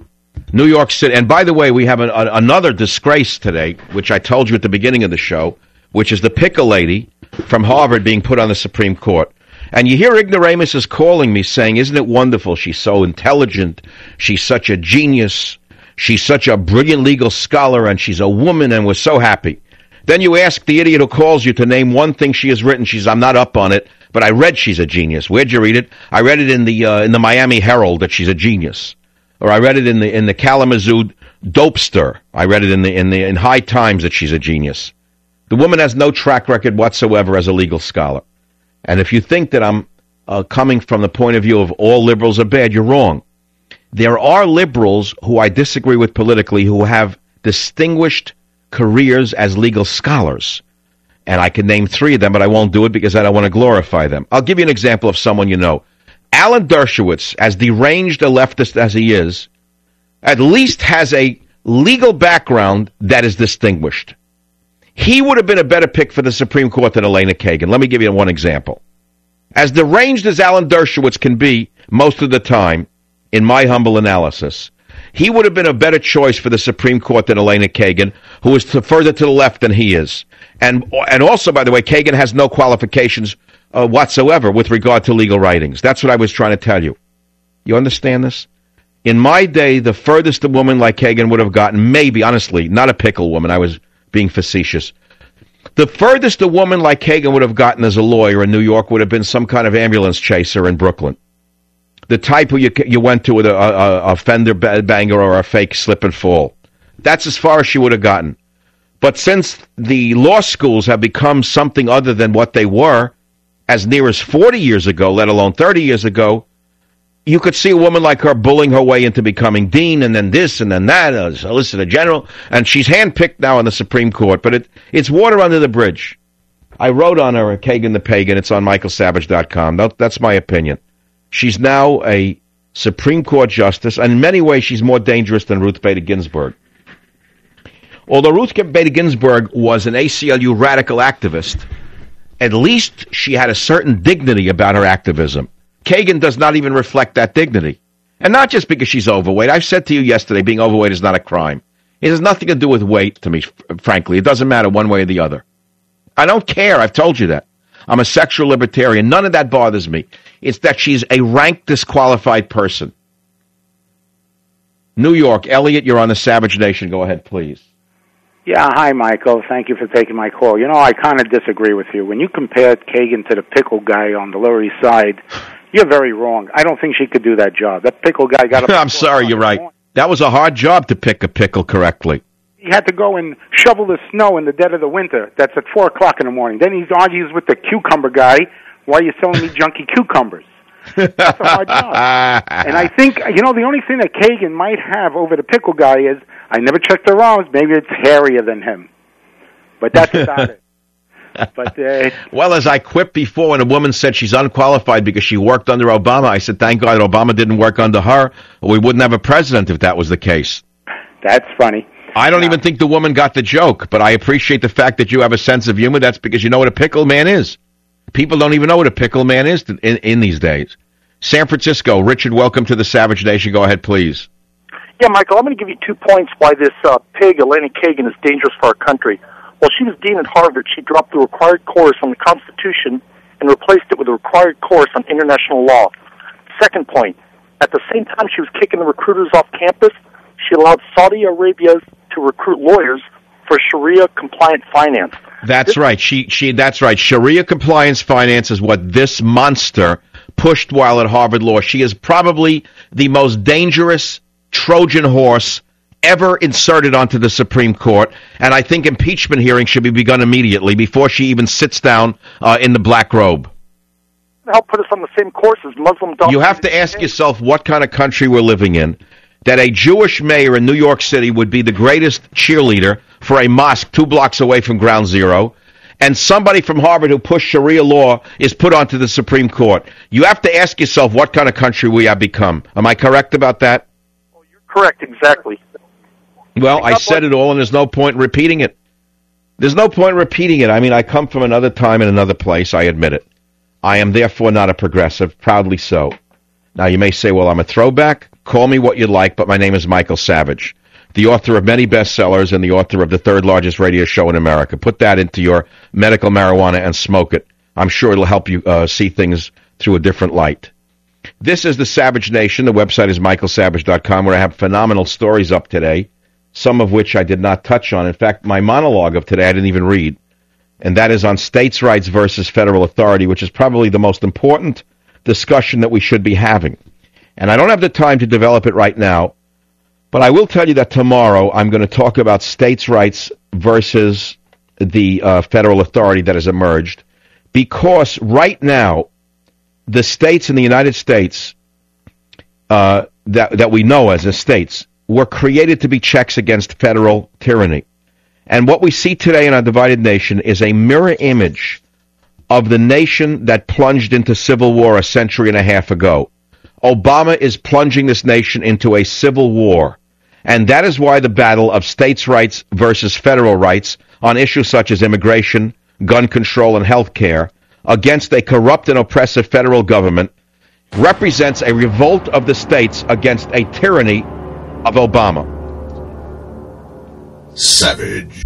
New York City, and by the way, we have a, a, another disgrace today, which I told you at the beginning of the show, which is the pickle lady from Harvard being put on the Supreme Court. And you hear Ignoramus is calling me saying, isn't it wonderful? She's so intelligent. She's such a genius. She's such a brilliant legal scholar, and she's a woman, and we're so happy. Then you ask the idiot who calls you to name one thing she has written. She's, I'm not up on it, but I read she's a genius. Where'd you read it? I read it in the uh, in the Miami Herald that she's a genius. Or I read it in the in the Kalamazoo Dopester. I read it in the in the in High Times that she's a genius. The woman has no track record whatsoever as a legal scholar. And if you think that I'm uh, coming from the point of view of all liberals are bad, you're wrong. There are liberals who I disagree with politically who have distinguished careers as legal scholars. And I can name three of them, but I won't do it because I don't want to glorify them. I'll give you an example of someone you know. Alan Dershowitz, as deranged a leftist as he is, at least has a legal background that is distinguished. He would have been a better pick for the Supreme Court than Elena Kagan. Let me give you one example. As deranged as Alan Dershowitz can be most of the time, in my humble analysis, he would have been a better choice for the Supreme Court than Elena Kagan, who is to further to the left than he is. And and also, by the way, Kagan has no qualifications uh, whatsoever with regard to legal writings. That's what I was trying to tell you. You understand this? In my day, the furthest a woman like Kagan would have gotten, maybe, honestly, not a pickle woman, I was being facetious. The furthest a woman like Kagan would have gotten as a lawyer in New York would have been some kind of ambulance chaser in Brooklyn. The type who you you went to with a, a, a fender banger or a fake slip and fall. That's as far as she would have gotten. But since the law schools have become something other than what they were as near as forty years ago, let alone thirty years ago, you could see a woman like her bullying her way into becoming dean, and then this, and then that, a solicitor general, and she's handpicked now on the Supreme Court, but it, it's water under the bridge. I wrote on her, Kagan the Pagan. It's on michael savage dot com. That, that's my opinion. She's now a Supreme Court justice, and in many ways she's more dangerous than Ruth Bader Ginsburg. Although Ruth Bader Ginsburg was an A C L U radical activist, at least she had a certain dignity about her activism. Kagan does not even reflect that dignity. And not just because she's overweight. I said to you yesterday, being overweight is not a crime. It has nothing to do with weight to me, frankly. It doesn't matter one way or the other. I don't care. I've told you that. I'm a sexual libertarian. None of that bothers me. It's that she's a rank disqualified person. New York, Elliot, you're on the Savage Nation. Go ahead, please. Yeah, hi, Michael. Thank you for taking my call. You know, I kind of disagree with you. When you compared Kagan to the pickle guy on the Lower East Side, you're very wrong. I don't think she could do that job. That pickle guy got up. I'm sorry, you're right. That was a hard job to pick a pickle correctly. He had to go and shovel the snow in the dead of the winter. That's at four o'clock in the morning. Then he argues with the cucumber guy, why are you selling me junky cucumbers? That's a hard job. And I think, you know, the only thing that Kagan might have over the pickle guy is, I never checked her arms, maybe it's hairier than him. But that's about it. But uh, well, as I quipped before, when a woman said she's unqualified because she worked under Obama, I said, thank God Obama didn't work under her, or we wouldn't have a president if that was the case. That's funny. I don't even think the woman got the joke, but I appreciate the fact that you have a sense of humor. That's because you know what a pickle man is. People don't even know what a pickle man is in, in these days. San Francisco, Richard, welcome to the Savage Nation. Go ahead, please. Yeah, Michael, I'm going to give you two points why this uh, pig, Elena Kagan, is dangerous for our country. While she was dean at Harvard, she dropped the required course on the Constitution and replaced it with a required course on international law. Second point, at the same time she was kicking the recruiters off campus, she allowed Saudi Arabia to recruit lawyers for Sharia-compliant finance. That's this- right. She, she, that's right. Sharia-compliance finance is what this monster pushed while at Harvard Law. She is probably the most dangerous Trojan horse ever inserted onto the Supreme Court, and I think impeachment hearings should be begun immediately before she even sits down uh, in the black robe. Help put us on the same course as Muslim dominated. You have to ask yourself what kind of country we're living in, that a Jewish mayor in New York City would be the greatest cheerleader for a mosque two blocks away from Ground Zero, and somebody from Harvard who pushed Sharia law is put onto the Supreme Court. You have to ask yourself what kind of country we have become. Am I correct about that? Oh, you're correct, exactly. Well, I said it all, and there's no point in repeating it. There's no point in repeating it. I mean, I come from another time and another place, I admit it. I am therefore not a progressive, proudly so. Now, you may say, well, I'm a throwback. Call me what you like, but my name is Michael Savage, the author of many bestsellers and the author of the third largest radio show in America. Put that into your medical marijuana and smoke it. I'm sure it'll help you uh, see things through a different light. This is the Savage Nation. The website is michael savage dot com, where I have phenomenal stories up today, some of which I did not touch on. In fact, my monologue of today I didn't even read, and that is on states' rights versus federal authority, which is probably the most important discussion that we should be having. And I don't have the time to develop it right now, but I will tell you that tomorrow I'm going to talk about states' rights versus the uh, federal authority that has emerged, because right now the states in the United States uh, that, that we know as the states were created to be checks against federal tyranny. And what we see today in our divided nation is a mirror image of the nation that plunged into civil war a century and a half ago. Obama is plunging this nation into a civil war. And that is why the battle of states' rights versus federal rights on issues such as immigration, gun control, and health care against a corrupt and oppressive federal government represents a revolt of the states against a tyranny of Obama. Savage.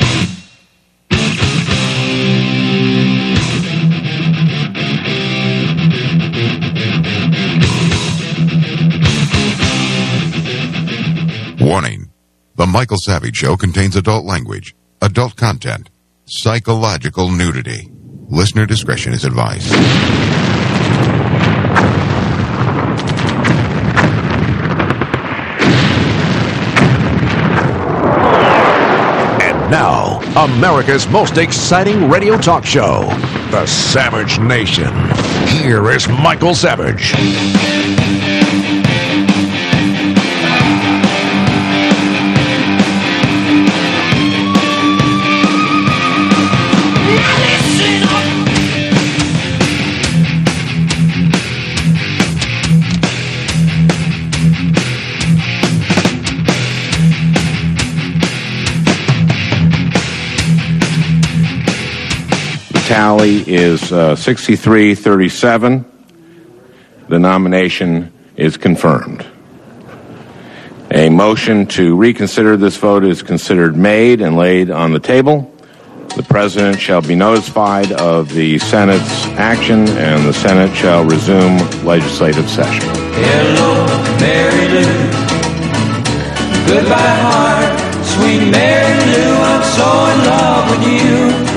Warning. The Michael Savage Show contains adult language, adult content, psychological nudity. Listener discretion is advised. Now, America's most exciting radio talk show, The Savage Nation. Here is Michael Savage. Now listen. tally is uh, sixty-three thirty-seven. The nomination is confirmed. A motion to reconsider this vote is considered made and laid on the table. The President shall be notified of the Senate's action, and the Senate shall resume legislative session. Hello, Mary Lou. Goodbye, heart, sweet Mary Lou. I'm so in love with you.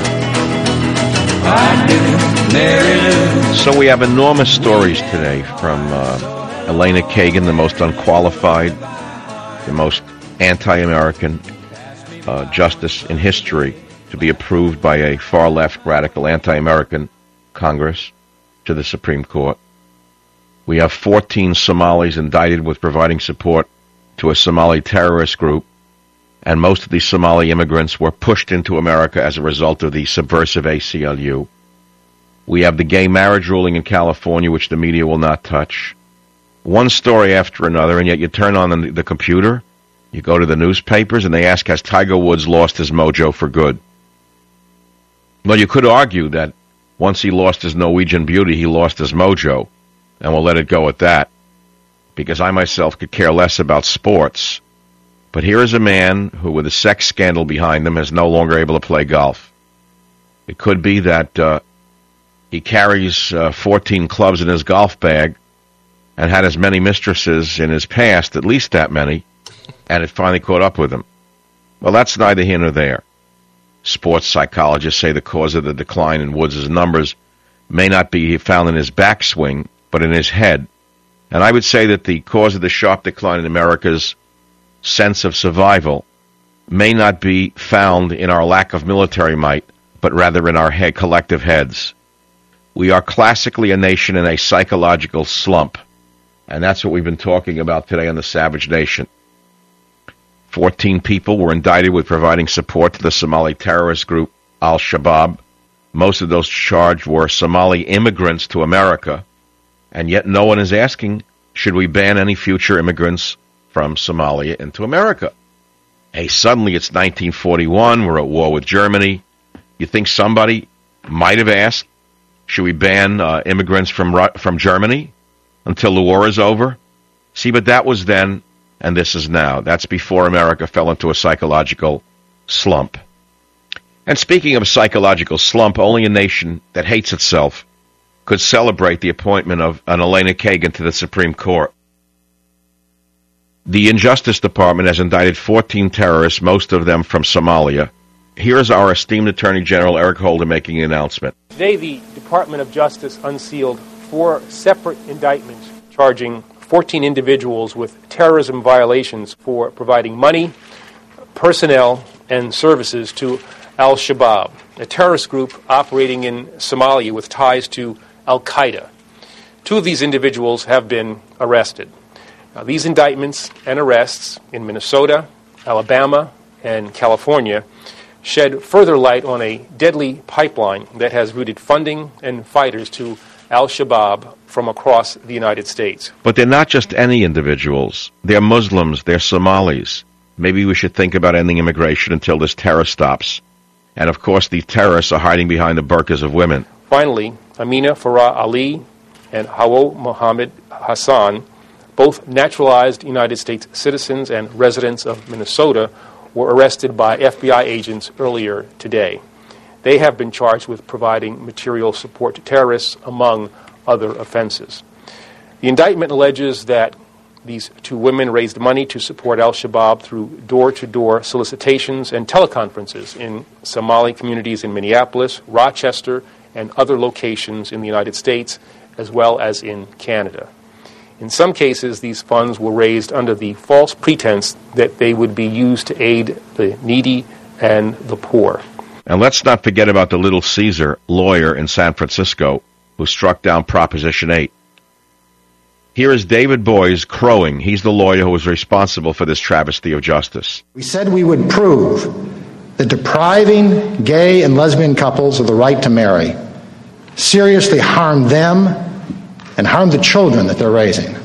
I do, Mary Lou. So we have enormous stories today from uh, Elena Kagan, the most unqualified, the most anti-American uh, justice in history, to be approved by a far-left, radical, anti-American Congress to the Supreme Court. We have fourteen Somalis indicted with providing support to a Somali terrorist group, and most of these Somali immigrants were pushed into America as a result of the subversive A C L U. We have the gay marriage ruling in California, which the media will not touch. One story after another, and yet you turn on the, the computer, you go to the newspapers, and they ask, has Tiger Woods lost his mojo for good? Well, you could argue that once he lost his Norwegian beauty, he lost his mojo, and we'll let it go at that, because I myself could care less about sports. But here is a man who, with a sex scandal behind him, is no longer able to play golf. It could be that uh, he carries uh, fourteen clubs in his golf bag and had as many mistresses in his past, at least that many, and it finally caught up with him. Well, that's neither here nor there. Sports psychologists say the cause of the decline in Woods' numbers may not be found in his backswing, but in his head. And I would say that the cause of the sharp decline in America's sense of survival may not be found in our lack of military might, but rather in our head, collective heads. We are classically a nation in a psychological slump, and that's what we've been talking about today on the Savage Nation. Fourteen people were indicted with providing support to the Somali terrorist group Al-Shabaab. Most of those charged were Somali immigrants to America, and yet no one is asking, should we ban any future immigrants from Somalia into America? Hey, suddenly it's nineteen forty-one, we're at war with Germany. You think somebody might have asked, should we ban uh, immigrants from from Germany until the war is over? See, but that was then, and this is now. That's before America fell into a psychological slump. And speaking of a psychological slump, only a nation that hates itself could celebrate the appointment of an Elena Kagan to the Supreme Court. The Injustice Department has indicted fourteen terrorists, most of them from Somalia. Here's our esteemed Attorney General Eric Holder making an announcement. Today, the Department of Justice unsealed four separate indictments charging fourteen individuals with terrorism violations for providing money, personnel, and services to Al-Shabaab, a terrorist group operating in Somalia with ties to Al-Qaeda. Two of these individuals have been arrested. Now, these indictments and arrests in Minnesota, Alabama, and California shed further light on a deadly pipeline that has routed funding and fighters to Al-Shabaab from across the United States. But they're not just any individuals. They're Muslims. They're Somalis. Maybe we should think about ending immigration until this terror stops. And, of course, the terrorists are hiding behind the burqas of women. Finally, Amina Farah Ali and Hawo Mohammed Hassan, both naturalized United States citizens and residents of Minnesota, were arrested by F B I agents earlier today. They have been charged with providing material support to terrorists, among other offenses. The indictment alleges that these two women raised money to support Al-Shabaab through door-to-door solicitations and teleconferences in Somali communities in Minneapolis, Rochester, and other locations in the United States, as well as in Canada. In some cases, these funds were raised under the false pretense that they would be used to aid the needy and the poor. And let's not forget about the Little Caesar lawyer in San Francisco who struck down Proposition eight. Here is David Boies crowing. He's the lawyer who was responsible for this travesty of justice. We said we would prove that depriving gay and lesbian couples of the right to marry seriously harmed them and harmed the children that they're raising.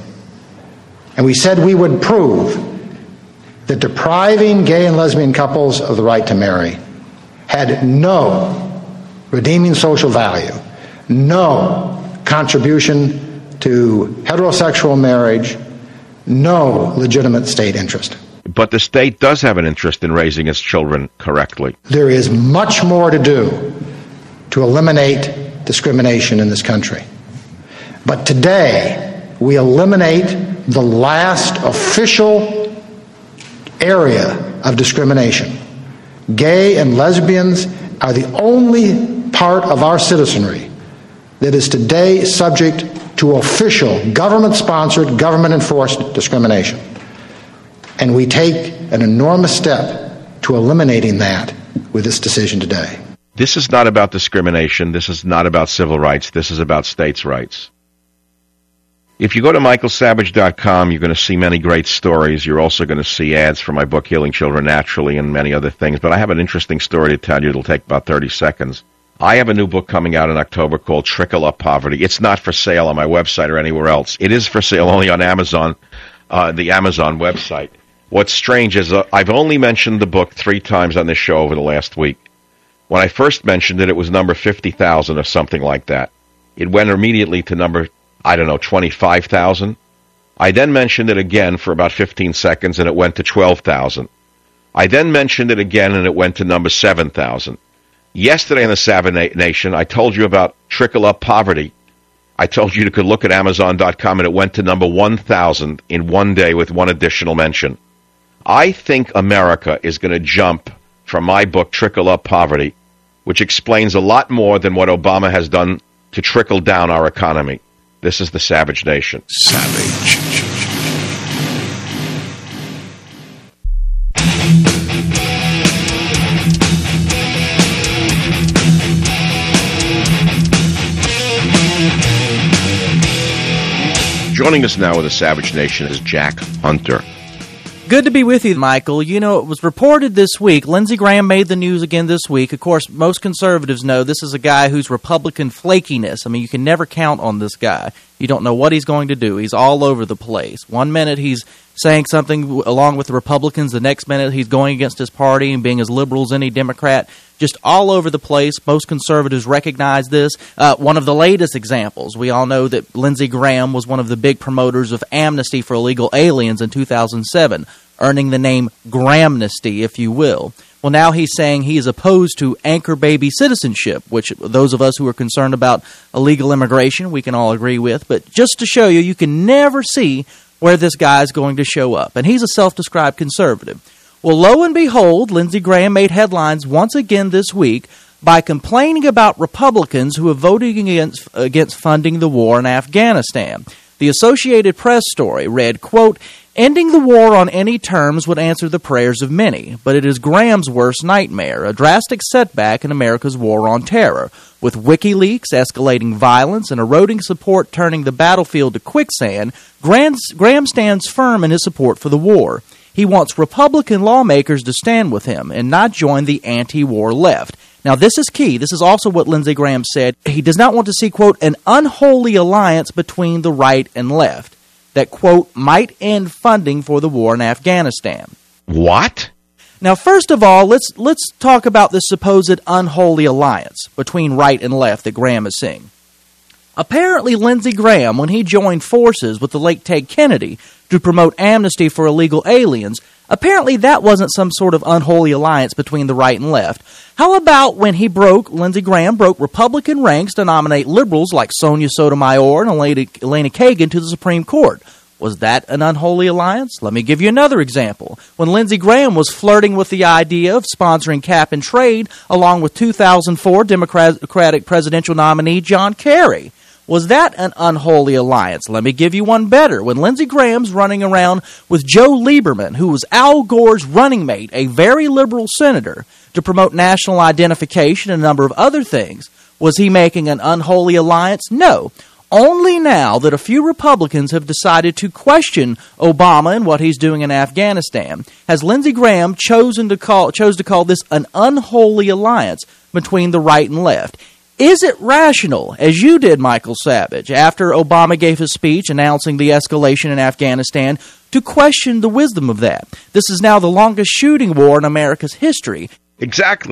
And we said we would prove that depriving gay and lesbian couples of the right to marry had no redeeming social value, no contribution to heterosexual marriage, no legitimate state interest. But the state does have an interest in raising its children correctly. There is much more to do to eliminate discrimination in this country. But today, we eliminate the last official area of discrimination. Gay and lesbians are the only part of our citizenry that is today subject to official, government-sponsored, government-enforced discrimination. And we take an enormous step to eliminating that with this decision today. This is not about discrimination. This is not about civil rights. This is about states' rights. If you go to michael savage dot com, you're going to see many great stories. You're also going to see ads for my book, Healing Children Naturally, and many other things. But I have an interesting story to tell you. It'll take about thirty seconds. I have a new book coming out in October called Trickle Up Poverty. It's not for sale on my website or anywhere else. It is for sale only on Amazon, uh, the Amazon website. What's strange is uh, I've only mentioned the book three times on this show over the last week. When I first mentioned it, it was number fifty thousand or something like that. It went immediately to number, I don't know, twenty-five thousand. I then mentioned it again for about fifteen seconds, and it went to twelve thousand. I then mentioned it again, and it went to number seven thousand. Yesterday in the Savage Nation, I told you about Trickle Up Poverty. I told you you could look at amazon dot com, and it went to number one thousand in one day with one additional mention. I think America is going to jump from my book, Trickle Up Poverty, which explains a lot more than what Obama has done to trickle down our economy. This is the Savage Nation. Savage. Joining us now with the Savage Nation is Jack Hunter. Good to be with you, Michael. You know, it was reported this week, Lindsey Graham made the news again this week. Of course, most conservatives know this is a guy who's Republican flakiness. I mean, you can never count on this guy. You don't know what he's going to do. He's all over the place. One minute he's saying something along with the Republicans. The next minute he's going against his party and being as liberal as any Democrat. Just all over the place. Most conservatives recognize this. Uh, one of the latest examples, we all know that Lindsey Graham was one of the big promoters of amnesty for illegal aliens in two thousand seven, earning the name Grahamnesty, if you will. Well, now he's saying he is opposed to anchor baby citizenship, which those of us who are concerned about illegal immigration, we can all agree with. But just to show you, you can never see where this guy is going to show up. And he's a self-described conservative. Well, lo and behold, Lindsey Graham made headlines once again this week by complaining about Republicans who are voting against, against funding the war in Afghanistan. The Associated Press story read, quote, "Ending the war on any terms would answer the prayers of many, but it is Graham's worst nightmare, a drastic setback in America's war on terror, with WikiLeaks escalating violence and eroding support turning the battlefield to quicksand. Graham stands firm in his support for the war. He wants Republican lawmakers to stand with him and not join the anti-war left." Now, this is key. This is also what Lindsey Graham said. He does not want to see, quote, "an unholy alliance between the right and left that, quote, might end funding for the war in Afghanistan." What? Now, first of all, let's let's talk about this supposed unholy alliance between right and left that Graham is seeing. Apparently, Lindsey Graham, when he joined forces with the late Ted Kennedy to promote amnesty for illegal aliens, apparently that wasn't some sort of unholy alliance between the right and left. How about when he broke, Lindsey Graham broke Republican ranks to nominate liberals like Sonia Sotomayor and Elena, Elena Kagan to the Supreme Court? Was that an unholy alliance? Let me give you another example. When Lindsey Graham was flirting with the idea of sponsoring cap and trade along with two thousand four Democratic presidential nominee John Kerry, was that an unholy alliance? Let me give you one better. When Lindsey Graham's running around with Joe Lieberman, who was Al Gore's running mate, a very liberal senator, to promote national identification and a number of other things, was he making an unholy alliance? No. Only now that a few Republicans have decided to question Obama and what he's doing in Afghanistan has Lindsey Graham chosen to call chose to call this an unholy alliance between the right and left. Is it rational, as you did, Michael Savage, after Obama gave his speech announcing the escalation in Afghanistan, to question the wisdom of that? This is now the longest shooting war in America's history. Exactly.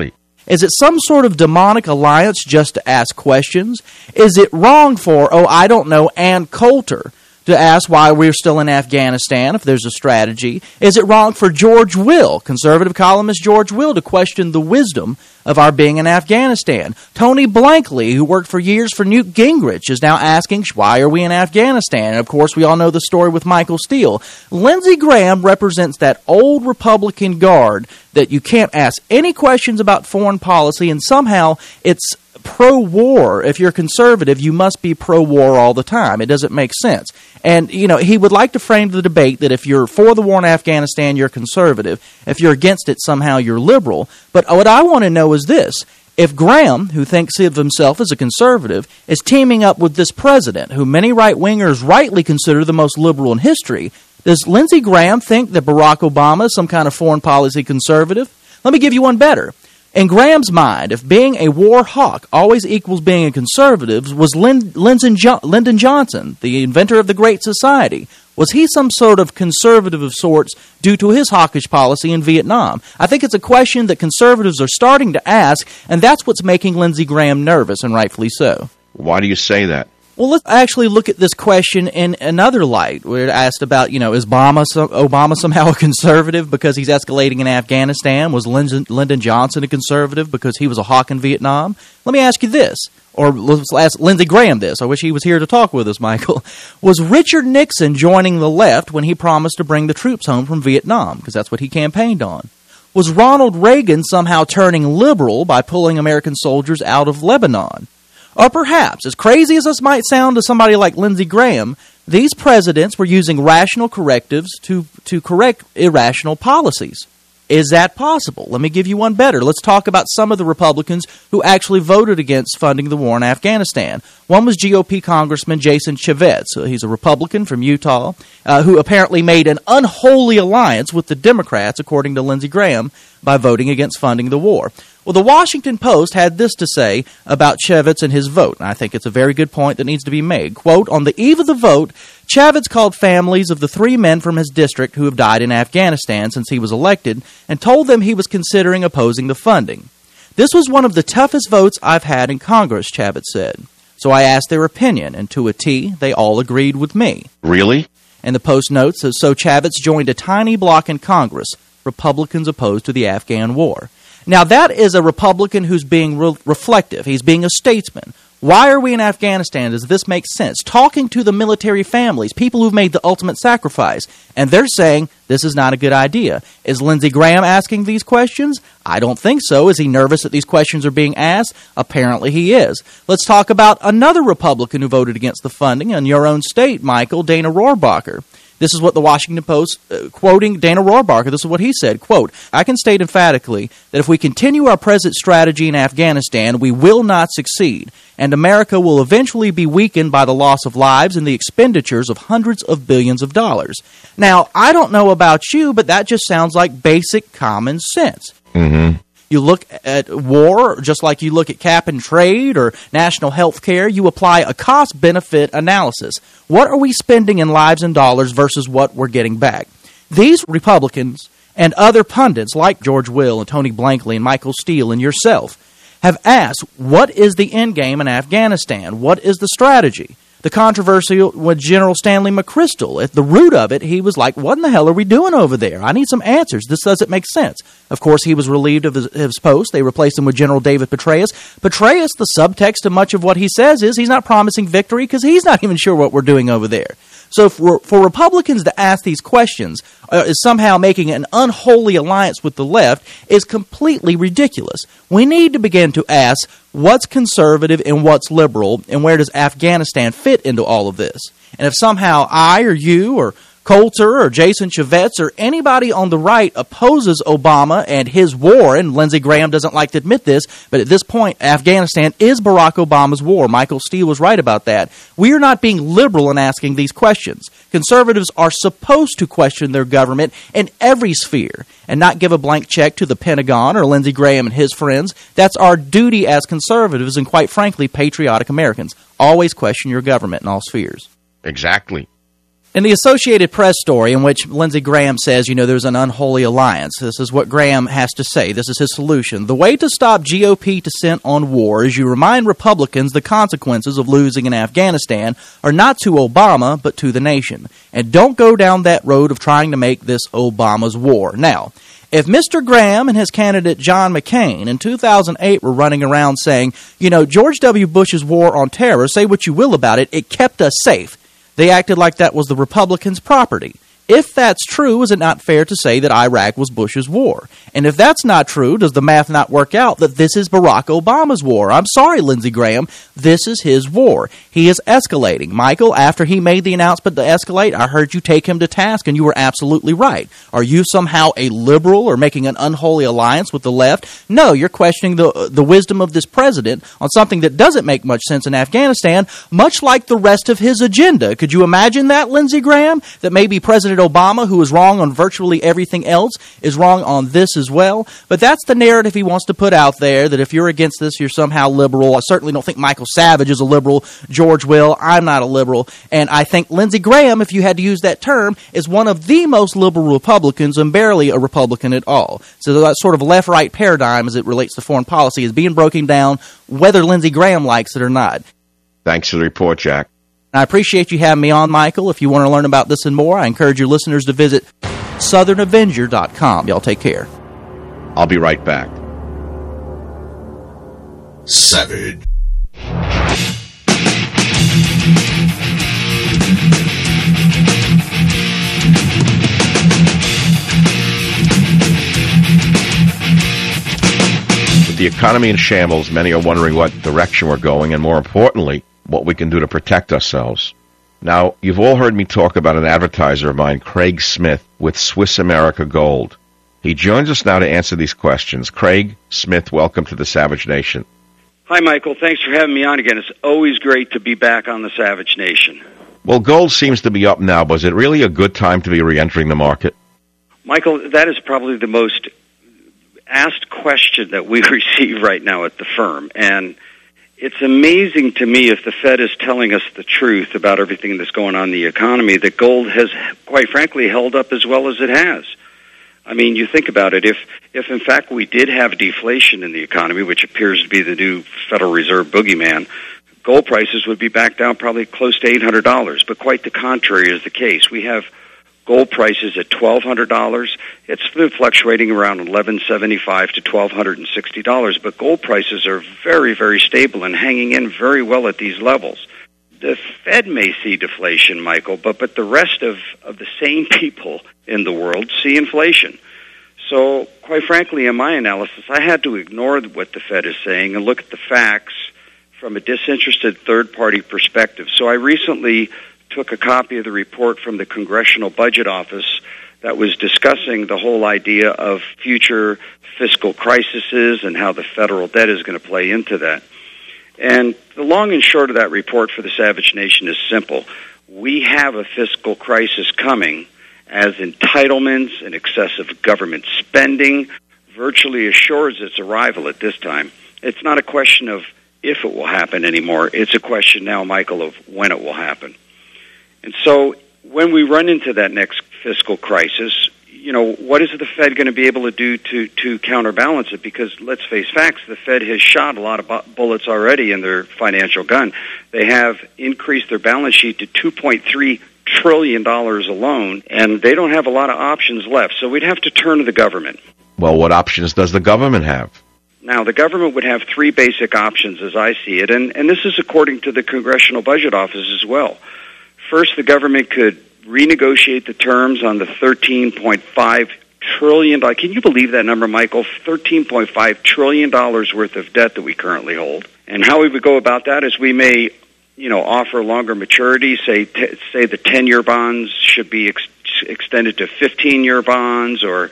Is it some sort of demonic alliance just to ask questions? Is it wrong for, oh, I don't know, Ann Coulter to ask why we're still in Afghanistan, if there's a strategy? Is it wrong for George Will, conservative columnist George Will, to question the wisdom of our being in Afghanistan? Tony Blankley, who worked for years for Newt Gingrich, is now asking, why are we in Afghanistan? And, of course, we all know the story with Michael Steele. Lindsey Graham represents that old Republican guard that you can't ask any questions about foreign policy, and somehow it's pro-war. If you're conservative, you must be pro-war all the time. It doesn't make sense. And, you know, he would like to frame the debate that if you're for the war in Afghanistan, you're conservative. If you're against it, somehow you're liberal. But what I want to know is this. If Graham, who thinks of himself as a conservative, is teaming up with this president, who many right-wingers rightly consider the most liberal in history, does Lindsey Graham think that Barack Obama is some kind of foreign policy conservative? Let me give you one better. In Graham's mind, if being a war hawk always equals being a conservative, was Lin- Lyndon, jo- Lyndon Johnson, the inventor of the Great Society, was he some sort of conservative of sorts due to his hawkish policy in Vietnam? I think it's a question that conservatives are starting to ask, and that's what's making Lindsey Graham nervous, and rightfully so. Why do you say that? Well, let's actually look at this question in another light. We're asked about, you know, is Obama, Obama somehow a conservative because he's escalating in Afghanistan? Was Lyndon, Lyndon Johnson a conservative because he was a hawk in Vietnam? Let me ask you this, or let's ask Lindsey Graham this. I wish he was here to talk with us, Michael. Was Richard Nixon joining the left when he promised to bring the troops home from Vietnam? Because that's what he campaigned on. Was Ronald Reagan somehow turning liberal by pulling American soldiers out of Lebanon? Or perhaps, as crazy as this might sound to somebody like Lindsey Graham, these presidents were using rational correctives to, to correct irrational policies. Is that possible? Let me give you one better. Let's talk about some of the Republicans who actually voted against funding the war in Afghanistan. One was G O P Congressman Jason Chaffetz. He's a Republican from Utah uh, who apparently made an unholy alliance with the Democrats, according to Lindsey Graham, by voting against funding the war. Well, the Washington Post had this to say about Chaffetz and his vote, and I think it's a very good point that needs to be made. Quote, on the eve of the vote, Chaffetz called families of the three men from his district who have died in Afghanistan since he was elected and told them he was considering opposing the funding. This was one of the toughest votes I've had in Congress, Chaffetz said. So I asked their opinion, and to a T, they all agreed with me. Really? And the Post notes, so Chaffetz joined a tiny bloc in Congress, Republicans opposed to the Afghan war. Now, that is a Republican who's being re- reflective. He's being a statesman. Why are we in Afghanistan? Does this make sense? Talking to the military families, people who've made the ultimate sacrifice, and they're saying this is not a good idea. Is Lindsey Graham asking these questions? I don't think so. Is he nervous that these questions are being asked? Apparently he is. Let's talk about another Republican who voted against the funding in your own state, Michael, Dana Rohrabacher. This is what the Washington Post, uh, quoting Dana Rohrabacher, this is what he said, quote, I can state emphatically that if we continue our present strategy in Afghanistan, we will not succeed, and America will eventually be weakened by the loss of lives and the expenditures of hundreds of billions of dollars. Now, I don't know about you, but that just sounds like basic common sense. Mm-hmm. You look at war, just like you look at cap and trade or national health care, you apply a cost-benefit analysis. What are we spending in lives and dollars versus what we're getting back? These Republicans and other pundits like George Will and Tony Blankley and Michael Steele and yourself have asked, what is the end game in Afghanistan? What is the strategy? The controversy with General Stanley McChrystal, at the root of it, he was like, what in the hell are we doing over there? I need some answers. This doesn't make sense. Of course, he was relieved of his, his post. They replaced him with General David Petraeus. Petraeus, the subtext to much of what he says is he's not promising victory because he's not even sure what we're doing over there. So for, for Republicans to ask these questions uh, is somehow making an unholy alliance with the left is completely ridiculous. We need to begin to ask what's conservative and what's liberal, and where does Afghanistan fit into all of this? And if somehow I or you or Coulter or Jason Chaffetz or anybody on the right opposes Obama and his war, and Lindsey Graham doesn't like to admit this, but at this point, Afghanistan is Barack Obama's war. Michael Steele was right about that. We are not being liberal in asking these questions. Conservatives are supposed to question their government in every sphere and not give a blank check to the Pentagon or Lindsey Graham and his friends. That's our duty as conservatives and, quite frankly, patriotic Americans. Always question your government in all spheres. Exactly. In the Associated Press story in which Lindsey Graham says, you know, there's an unholy alliance, this is what Graham has to say. This is his solution. The way to stop G O P dissent on war is you remind Republicans the consequences of losing in Afghanistan are not to Obama, but to the nation. And don't go down that road of trying to make this Obama's war. Now, if Mister Graham and his candidate John McCain in two thousand eight were running around saying, you know, George W. Bush's war on terror, say what you will about it, it kept us safe. They acted like that was the Republicans' property. If that's true, is it not fair to say that Iraq was Bush's war? And if that's not true, does the math not work out that this is Barack Obama's war? I'm sorry, Lindsey Graham, this is his war. He is escalating. Michael, after he made the announcement to escalate, I heard you take him to task, and you were absolutely right. Are you somehow a liberal or making an unholy alliance with the left? No, you're questioning the the wisdom of this president on something that doesn't make much sense in Afghanistan, much like the rest of his agenda. Could you imagine that, Lindsey Graham? That maybe President Obama, who is wrong on virtually everything else, is wrong on this as well. But that's the narrative he wants to put out there, that if you're against this, you're somehow liberal. I certainly don't think Michael Savage is a liberal. George Will, I'm not a liberal. And I think Lindsey Graham, if you had to use that term, is one of the most liberal Republicans and barely a Republican at all. So that sort of left-right paradigm as it relates to foreign policy is being broken down, whether Lindsey Graham likes it or not. Thanks for the report, Jack. I appreciate you having me on, Michael. If you want to learn about this and more, I encourage your listeners to visit southern avenger dot com. Y'all take care. I'll be right back. Savage. With the economy in shambles, many are wondering what direction we're going, and more importantly, what we can do to protect ourselves. Now, you've all heard me talk about an advertiser of mine, Craig Smith, with Swiss America Gold. He joins us now to answer these questions. Craig Smith, welcome to the Savage Nation. Hi, Michael. Thanks for having me on again. It's always great to be back on the Savage Nation. Well, gold seems to be up now, but is it really a good time to be re-entering the market? Michael, that is probably the most asked question that we receive right now at the firm, and it's amazing to me, if the Fed is telling us the truth about everything that's going on in the economy, that gold has, quite frankly, held up as well as it has. I mean, you think about it. If, if in fact we did have deflation in the economy, which appears to be the new Federal Reserve boogeyman, gold prices would be back down probably close to eight hundred dollars. But quite the contrary is the case. We have gold prices at twelve hundred dollars. It's been fluctuating around eleven seventy-five to twelve sixty dollars, but gold prices are very, very stable and hanging in very well at these levels. The Fed may see deflation, Michael, but, but the rest of, of the sane people in the world see inflation. So, quite frankly, in my analysis, I had to ignore what the Fed is saying and look at the facts from a disinterested third-party perspective. So I recently took a copy of the report from the Congressional Budget Office that was discussing the whole idea of future fiscal crises and how the federal debt is going to play into that. And the long and short of that report for the Savage Nation is simple. We have a fiscal crisis coming, as entitlements and excessive government spending virtually assures its arrival at this time. It's not a question of if it will happen anymore. It's a question now, Michael, of when it will happen. And so when we run into that next fiscal crisis, you know, what is the Fed going to be able to do to, to counterbalance it? Because let's face facts, the Fed has shot a lot of bu- bullets already in their financial gun. They have increased their balance sheet to two point three trillion dollars alone, and they don't have a lot of options left. So we'd have to turn to the government. Well, what options does the government have? Now, the government would have three basic options as I see it, and, and this is according to the Congressional Budget Office as well. First, the government could renegotiate the terms on the thirteen point five trillion dollars. Can you believe that number, Michael? thirteen point five trillion dollars worth of debt that we currently hold. And how we would go about that is we may, you know, offer longer maturity. Say, t- say the ten-year bonds should be ex- extended to fifteen-year bonds, or,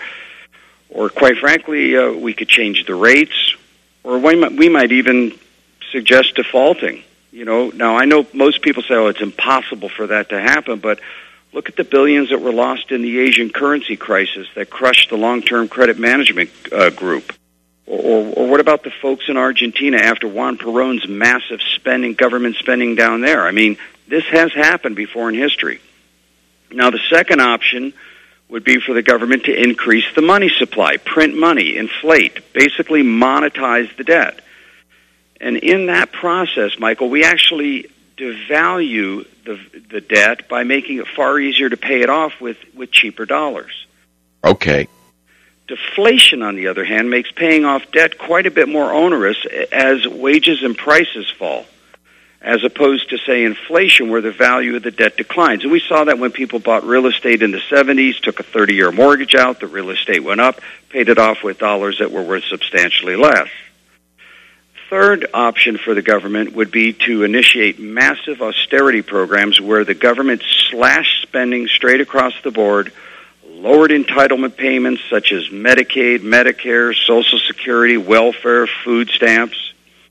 or quite frankly, uh, we could change the rates, or we might, we might even suggest defaulting. You know, now I know most people say, oh, it's impossible for that to happen, but look at the billions that were lost in the Asian currency crisis that crushed the long-term credit management uh, group. Or, or, or what about the folks in Argentina after Juan Perón's massive spending, government spending down there? I mean, this has happened before in history. Now, the second option would be for the government to increase the money supply, print money, inflate, basically monetize the debt. And in that process, Michael, we actually devalue the, the debt by making it far easier to pay it off with, with cheaper dollars. Okay. Deflation, on the other hand, makes paying off debt quite a bit more onerous as wages and prices fall, as opposed to, say, inflation, where the value of the debt declines. And we saw that when people bought real estate in the seventies, took a thirty-year mortgage out, the real estate went up, paid it off with dollars that were worth substantially less. Third option for the government would be to initiate massive austerity programs where the government slashed spending straight across the board, lowered entitlement payments such as Medicaid, Medicare, Social Security, welfare, food stamps.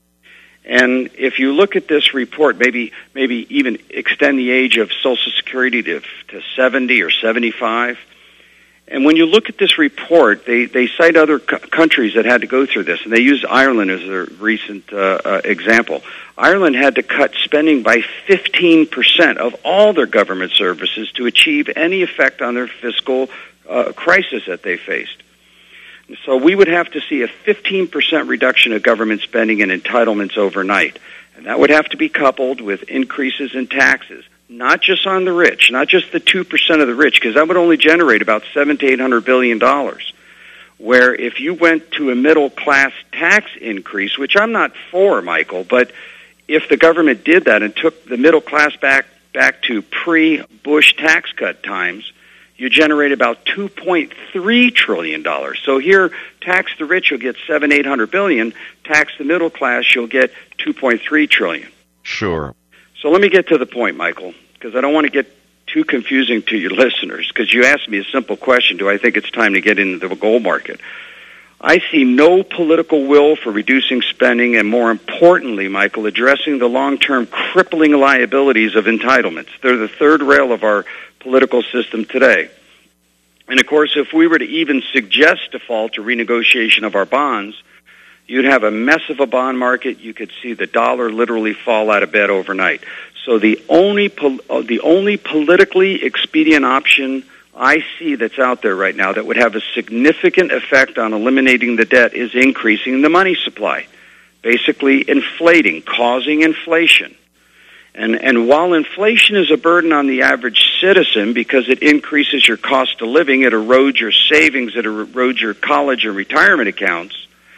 And if you look at this report, maybe maybe even extend the age of Social Security to, to seventy or seventy-five. And when you look at this report, they, they cite other co- countries that had to go through this, and they use Ireland as a recent uh, uh, example. Ireland had to cut spending by fifteen percent of all their government services to achieve any effect on their fiscal uh, crisis that they faced. So we would have to see a fifteen percent reduction of government spending and entitlements overnight. And that would have to be coupled with increases in taxes, not just on the rich, not just the two percent of the rich, because that would only generate about seven to eight hundred billion dollars. Where if you went to a middle-class tax increase, which I'm not for, Michael, but if the government did that and took the middle class back, back to pre-Bush tax cut times, you generate about two point three trillion dollars. So here, tax the rich, you'll get seven, eight hundred billion. Tax the middle class, you'll get two point three trillion. Sure. So let me get to the point, Michael, because I don't want to get too confusing to your listeners. Because you asked me a simple question: do I think it's time to get into the gold market? I see no political will for reducing spending, and more importantly, Michael, addressing the long-term crippling liabilities of entitlements. They're the third rail of our political system today. And of course, if we were to even suggest default or renegotiation of our bonds, you'd have a mess of a bond market. You could see the dollar literally fall out of bed overnight. So the only pol- uh, the only politically expedient option I see that's out there right now that would have a significant effect on eliminating the debt is increasing the money supply, basically inflating, causing inflation. And and while inflation is a burden on the average citizen because it increases your cost of living, it erodes your savings, it erodes your college and retirement accounts,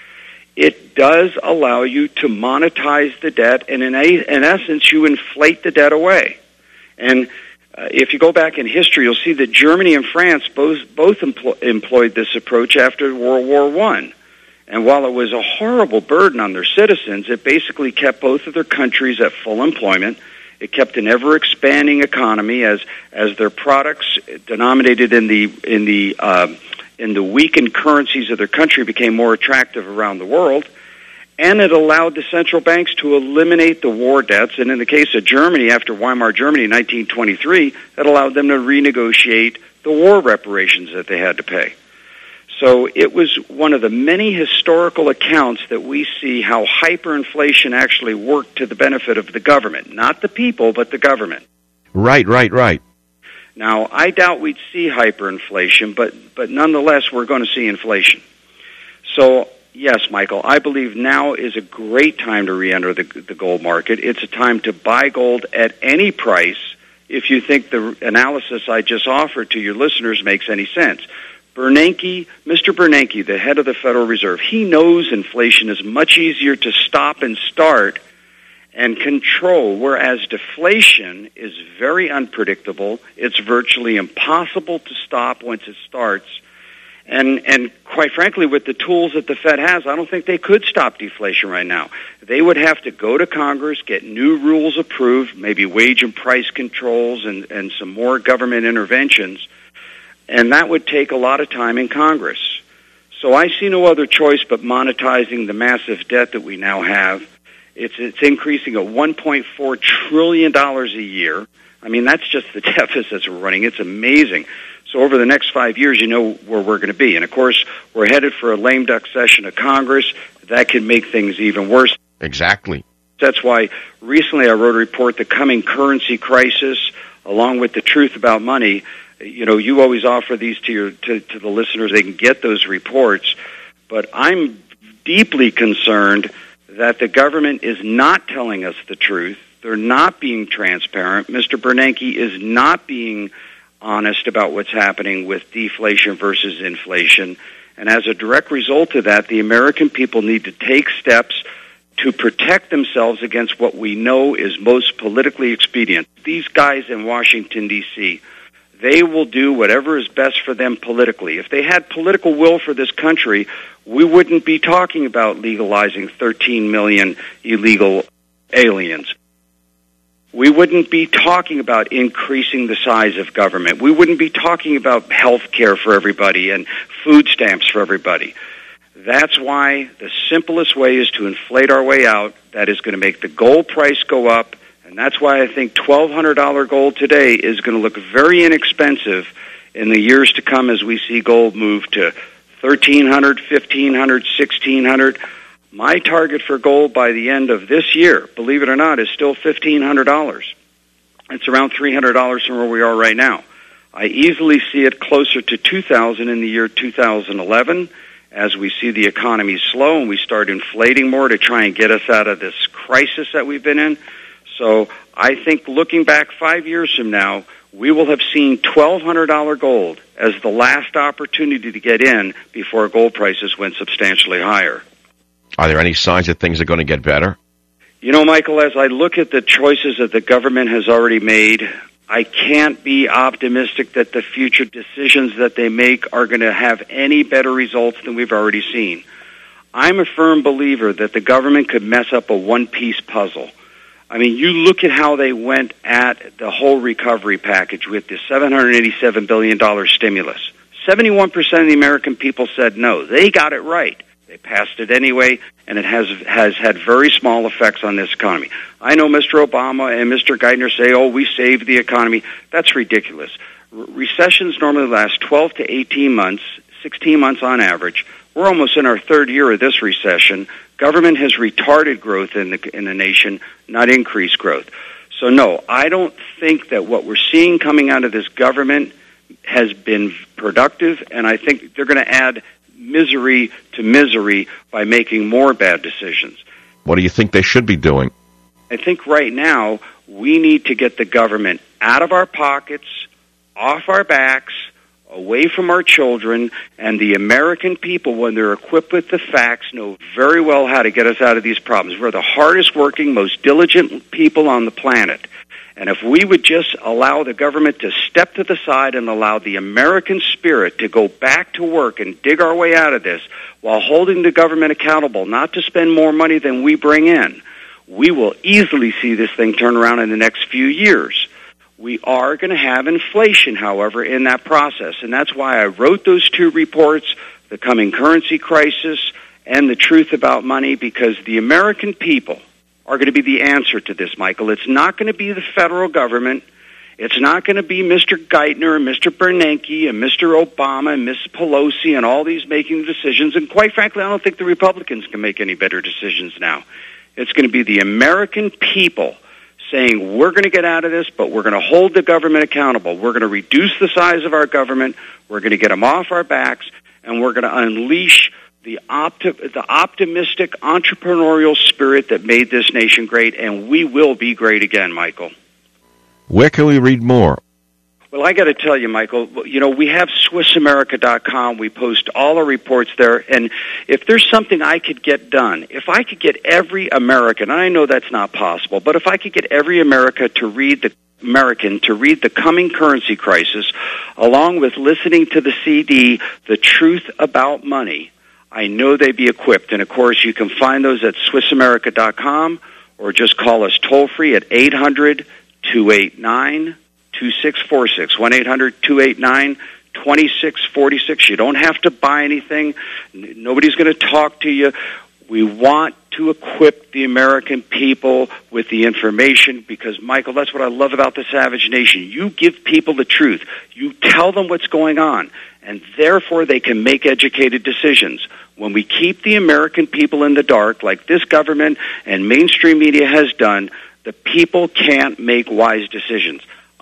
it does allow you to monetize the debt, and in, a, in essence, you inflate the debt away. And uh, if you go back in history, you'll see that Germany and France both both empl- employed this approach after World War One. And while it was a horrible burden on their citizens, it basically kept both of their countries at full employment. It kept an ever-expanding economy as as their products, denominated in the in the uh, in the weakened currencies of their country, became more attractive around the world. And it allowed the central banks to eliminate the war debts. And in the case of Germany, after Weimar Germany in nineteen twenty-three, that allowed them to renegotiate the war reparations that they had to pay. So it was one of the many historical accounts that we see how hyperinflation actually worked to the benefit of the government. Not the people, but the government. Right, right, right. Now, I doubt we'd see hyperinflation, but, but nonetheless, we're going to see inflation. So, yes, Michael, I believe now is a great time to re-enter the, the gold market. It's a time to buy gold at any price if you think the analysis I just offered to your listeners makes any sense. Bernanke, Mister Bernanke, the head of the Federal Reserve, he knows inflation is much easier to stop and start and control, whereas deflation is very unpredictable. It's virtually impossible to stop once it starts. And and quite frankly, with the tools that the Fed has, I don't think they could stop deflation right now. They would have to go to Congress, get new rules approved, maybe wage and price controls and, and some more government interventions. And that would take a lot of time in Congress. So I see no other choice but monetizing the massive debt that we now have. It's it's increasing at one point four trillion dollars a year. I mean, that's just the deficits we're running. It's amazing. So over the next five years, you know where we're going to be. And, of course, we're headed for a lame duck session of Congress. That could make things even worse. Exactly. That's why recently I wrote a report, The Coming Currency Crisis. along with the truth about money. You know, you always offer these to your to, to the listeners. They can get those reports. But I'm deeply concerned that the government is not telling us the truth. They're not being transparent. Mister Bernanke is not being honest about what's happening with deflation versus inflation. And as a direct result of that, the American people need to take steps to protect themselves against what we know is most politically expedient. These guys in Washington, D C, they will do whatever is best for them politically. If they had political will for this country, we wouldn't be talking about legalizing thirteen million illegal aliens. We wouldn't be talking about increasing the size of government. We wouldn't be talking about health care for everybody and food stamps for everybody. That's why the simplest way is to inflate our way out. That is going to make the gold price go up, and that's why I think twelve hundred dollars gold today is going to look very inexpensive in the years to come as we see gold move to thirteen hundred dollars, fifteen hundred dollars, sixteen hundred dollars. My target for gold by the end of this year, believe it or not, is still fifteen hundred dollars. It's around three hundred dollars from where we are right now. I easily see it closer to two thousand dollars in the year two thousand eleven as we see the economy slow and we start inflating more to try and get us out of this crisis that we've been in. So I think looking back five years from now, we will have seen twelve hundred dollars gold as the last opportunity to get in before gold prices went substantially higher. Are there any signs that things are going to get better? You know, Michael, as I look at the choices that the government has already made, I can't be optimistic that the future decisions that they make are going to have any better results than we've already seen. I'm a firm believer that the government could mess up a one-piece puzzle. I mean, you look at how they went at the whole recovery package with the seven hundred eighty-seven billion dollars stimulus. seventy-one percent of the American people said no. They got it right. They passed it anyway, and it has has had very small effects on this economy. I know Mister Obama and Mister Geithner say, oh, we saved the economy. That's ridiculous. R- recessions normally last twelve to eighteen months, sixteen months on average. We're almost in our third year of this recession. Government has retarded growth in the in the nation, not increased growth. So, no, I don't think that what we're seeing coming out of this government has been productive, and I think they're going to add misery to misery by making more bad decisions. What do you think they should be doing? I think right now we need to get the government out of our pockets, off our backs, away from our children, and the American people, when they're equipped with the facts, know very well how to get us out of these problems. We're the hardest working, most diligent people on the planet. And if we would just allow the government to step to the side and allow the American spirit to go back to work and dig our way out of this while holding the government accountable not to spend more money than we bring in, we will easily see this thing turn around in the next few years. We are going to have inflation, however, in that process. And that's why I wrote those two reports, The Coming Currency Crisis and The Truth About Money, because the American people are going to be the answer to this, Michael. It's not going to be the federal government. It's not going to be Mister Geithner and Mister Bernanke and Mister Obama and Miss Pelosi and all these making the decisions. And quite frankly, I don't think the Republicans can make any better decisions now. It's going to be the American people saying, we're going to get out of this, but we're going to hold the government accountable. We're going to reduce the size of our government. We're going to get them off our backs, and we're going to unleash the opti- the optimistic entrepreneurial spirit that made this nation great, and we will be great again, Michael. Where can we read more? Well, I got to tell you, Michael, you know, we have Swiss America dot com. We post all our reports there, and if there's something I could get done, if I could get every American, and I know that's not possible, but if I could get every America to read the American to read The Coming Currency Crisis, along with listening to the C D, The Truth About Money, I know they'd be equipped. And, of course, you can find those at Swiss America dot com or just call us toll-free at eight hundred, two eight nine, two six four six, one eight hundred, two eight nine, two six four six. You don't have to buy anything. Nobody's going to talk to you. We want to equip the American people with the information because, Michael, that's what I love about the Savage Nation. You give people the truth. You tell them what's going on, and therefore they can make educated decisions. When we keep the American people in the dark, like this government and mainstream media has done, the people can't make wise decisions.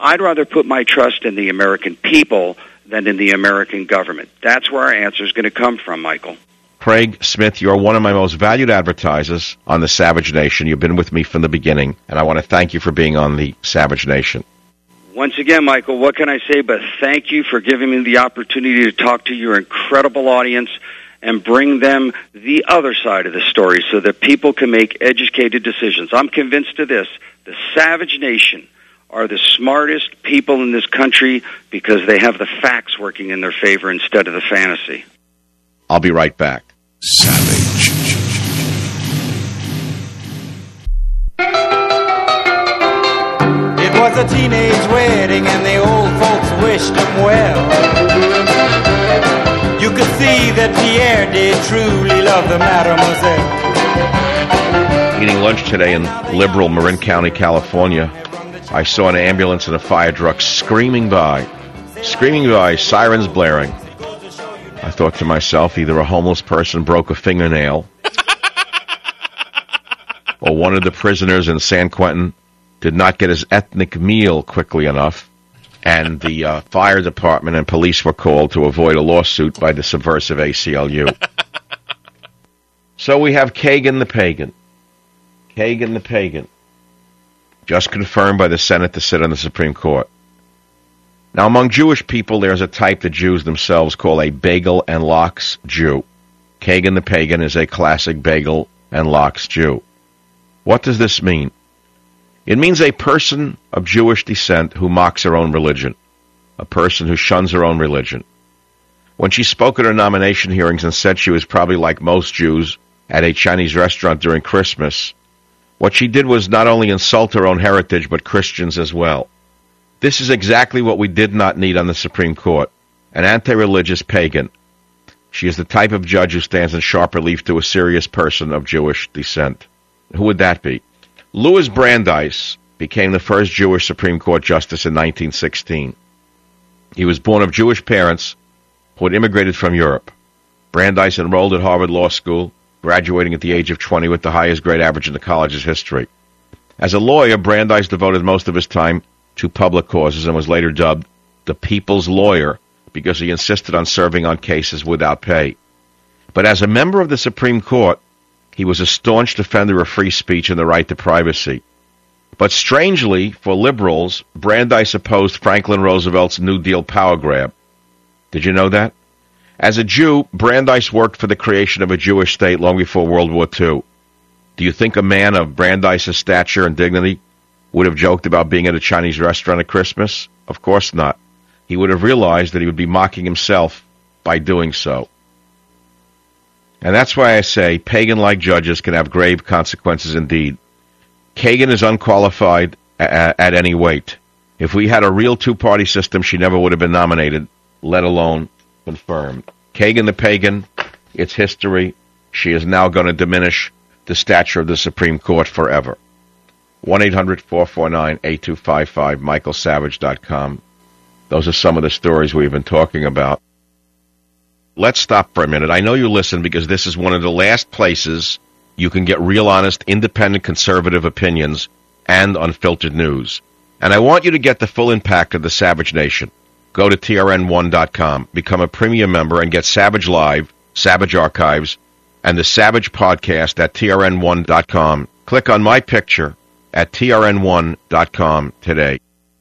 I'd rather put my trust in the American people than in the American government. That's where our answer is going to come from, Michael. Craig Smith, you're one of my most valued advertisers on the Savage Nation. You've been with me from the beginning, and I want to thank you for being on the Savage Nation. Once again, Michael, what can I say but thank you for giving me the opportunity to talk to your incredible audience and bring them the other side of the story so that people can make educated decisions. I'm convinced of this. The Savage Nation are the smartest people in this country because they have the facts working in their favor instead of the fantasy. I'll be right back. Savage. It was a teenage wedding and the old folks wished them well. You could see that Pierre did truly love the mademoiselle. Eating lunch today in liberal Marin County, California, I saw an ambulance and a fire truck screaming by, screaming by, sirens blaring. I thought to myself, either a homeless person broke a fingernail, or one of the prisoners in San Quentin did not get his ethnic meal quickly enough, and the uh, fire department and police were called to avoid a lawsuit by the subversive A C L U. So we have Kagan the Pagan. Kagan the Pagan. Just confirmed by the Senate to sit on the Supreme Court. Now, among Jewish people, there's a type the Jews themselves call a bagel and lox Jew. Kagan the Pagan is a classic bagel and lox Jew. What does this mean? It means a person of Jewish descent who mocks her own religion, a person who shuns her own religion. When she spoke at her nomination hearings and said she was probably like most Jews at a Chinese restaurant during Christmas, what she did was not only insult her own heritage, but Christians as well. This is exactly what we did not need on the Supreme Court, an anti-religious pagan. She is the type of judge who stands in sharp relief to a serious person of Jewish descent. Who would that be? Louis Brandeis became the first Jewish Supreme Court justice in nineteen sixteen. He was born of Jewish parents who had immigrated from Europe. Brandeis enrolled at Harvard Law School, graduating at the age of twenty with the highest grade average in the college's history. As a lawyer, Brandeis devoted most of his time to public causes and was later dubbed the People's Lawyer because he insisted on serving on cases without pay. But as a member of the Supreme Court, he was a staunch defender of free speech and the right to privacy. But strangely, for liberals, Brandeis opposed Franklin Roosevelt's New Deal power grab. Did you know that? As a Jew, Brandeis worked for the creation of a Jewish state long before World War Two. Do you think a man of Brandeis' stature and dignity would have joked about being at a Chinese restaurant at Christmas? Of course not. He would have realized that he would be mocking himself by doing so. And that's why I say pagan-like judges can have grave consequences indeed. Kagan is unqualified a- at any weight. If we had a real two-party system, she never would have been nominated, let alone confirmed. Kagan the Pagan, it's history. She is now going to diminish the stature of the Supreme Court forever. one eight hundred four four nine eight two five five, michael savage dot com. Those are some of the stories we've been talking about. Let's stop for a minute. I know you listen because this is one of the last places you can get real, honest, independent, conservative opinions and unfiltered news. And I want you to get the full impact of the Savage Nation. Go to T R N one dot com, become a premium member, and get Savage Live, Savage Archives, and the Savage Podcast at T R N one dot com. Click on my picture at T R N one dot com today.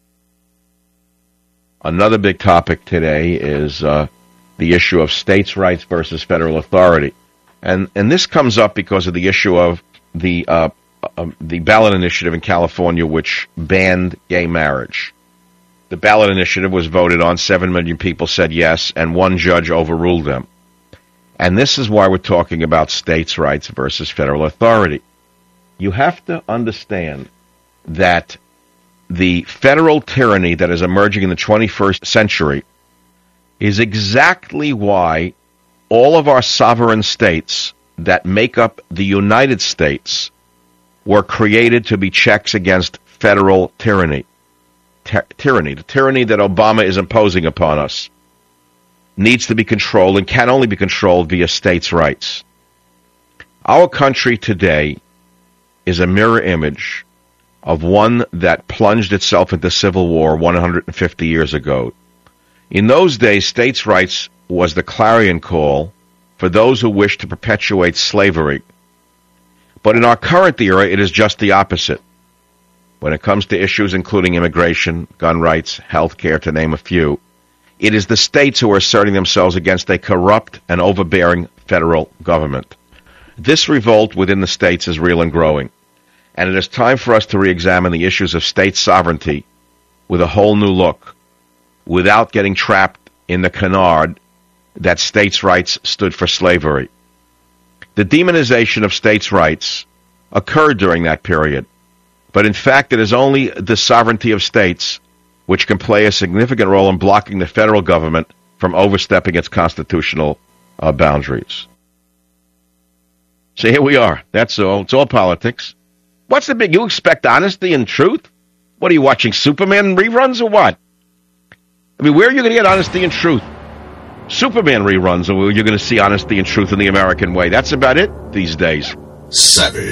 Another big topic today is uh, the issue of states' rights versus federal authority. And and this comes up because of the issue of the uh, uh, the ballot initiative in California, which banned gay marriage. The ballot initiative was voted on. Seven million people said yes, and one judge overruled them. And this is why we're talking about states' rights versus federal authority. You have to understand that the federal tyranny that is emerging in the twenty-first century is exactly why all of our sovereign states that make up the United States were created to be checks against federal tyranny. Ty- tyranny, the tyranny that Obama is imposing upon us, needs to be controlled and can only be controlled via states' rights. Our country today is a mirror image of one that plunged itself into civil war one hundred fifty years ago. In those days, states' rights was the clarion call for those who wished to perpetuate slavery. But in our current era, it is just the opposite. When it comes to issues including immigration, gun rights, health care, to name a few, it is the states who are asserting themselves against a corrupt and overbearing federal government. This revolt within the states is real and growing, and it is time for us to re-examine the issues of state sovereignty with a whole new look, without getting trapped in the canard that states' rights stood for slavery. The demonization of states' rights occurred during that period, but in fact it is only the sovereignty of states which can play a significant role in blocking the federal government from overstepping its constitutional uh, boundaries. So here we are. That's all. It's all politics. What's the big... You expect honesty and truth? What are you watching, Superman reruns or what? I mean, where are you going to get honesty and truth? Superman reruns, or you're going to see honesty and truth in the American way. That's about it these days. Savage.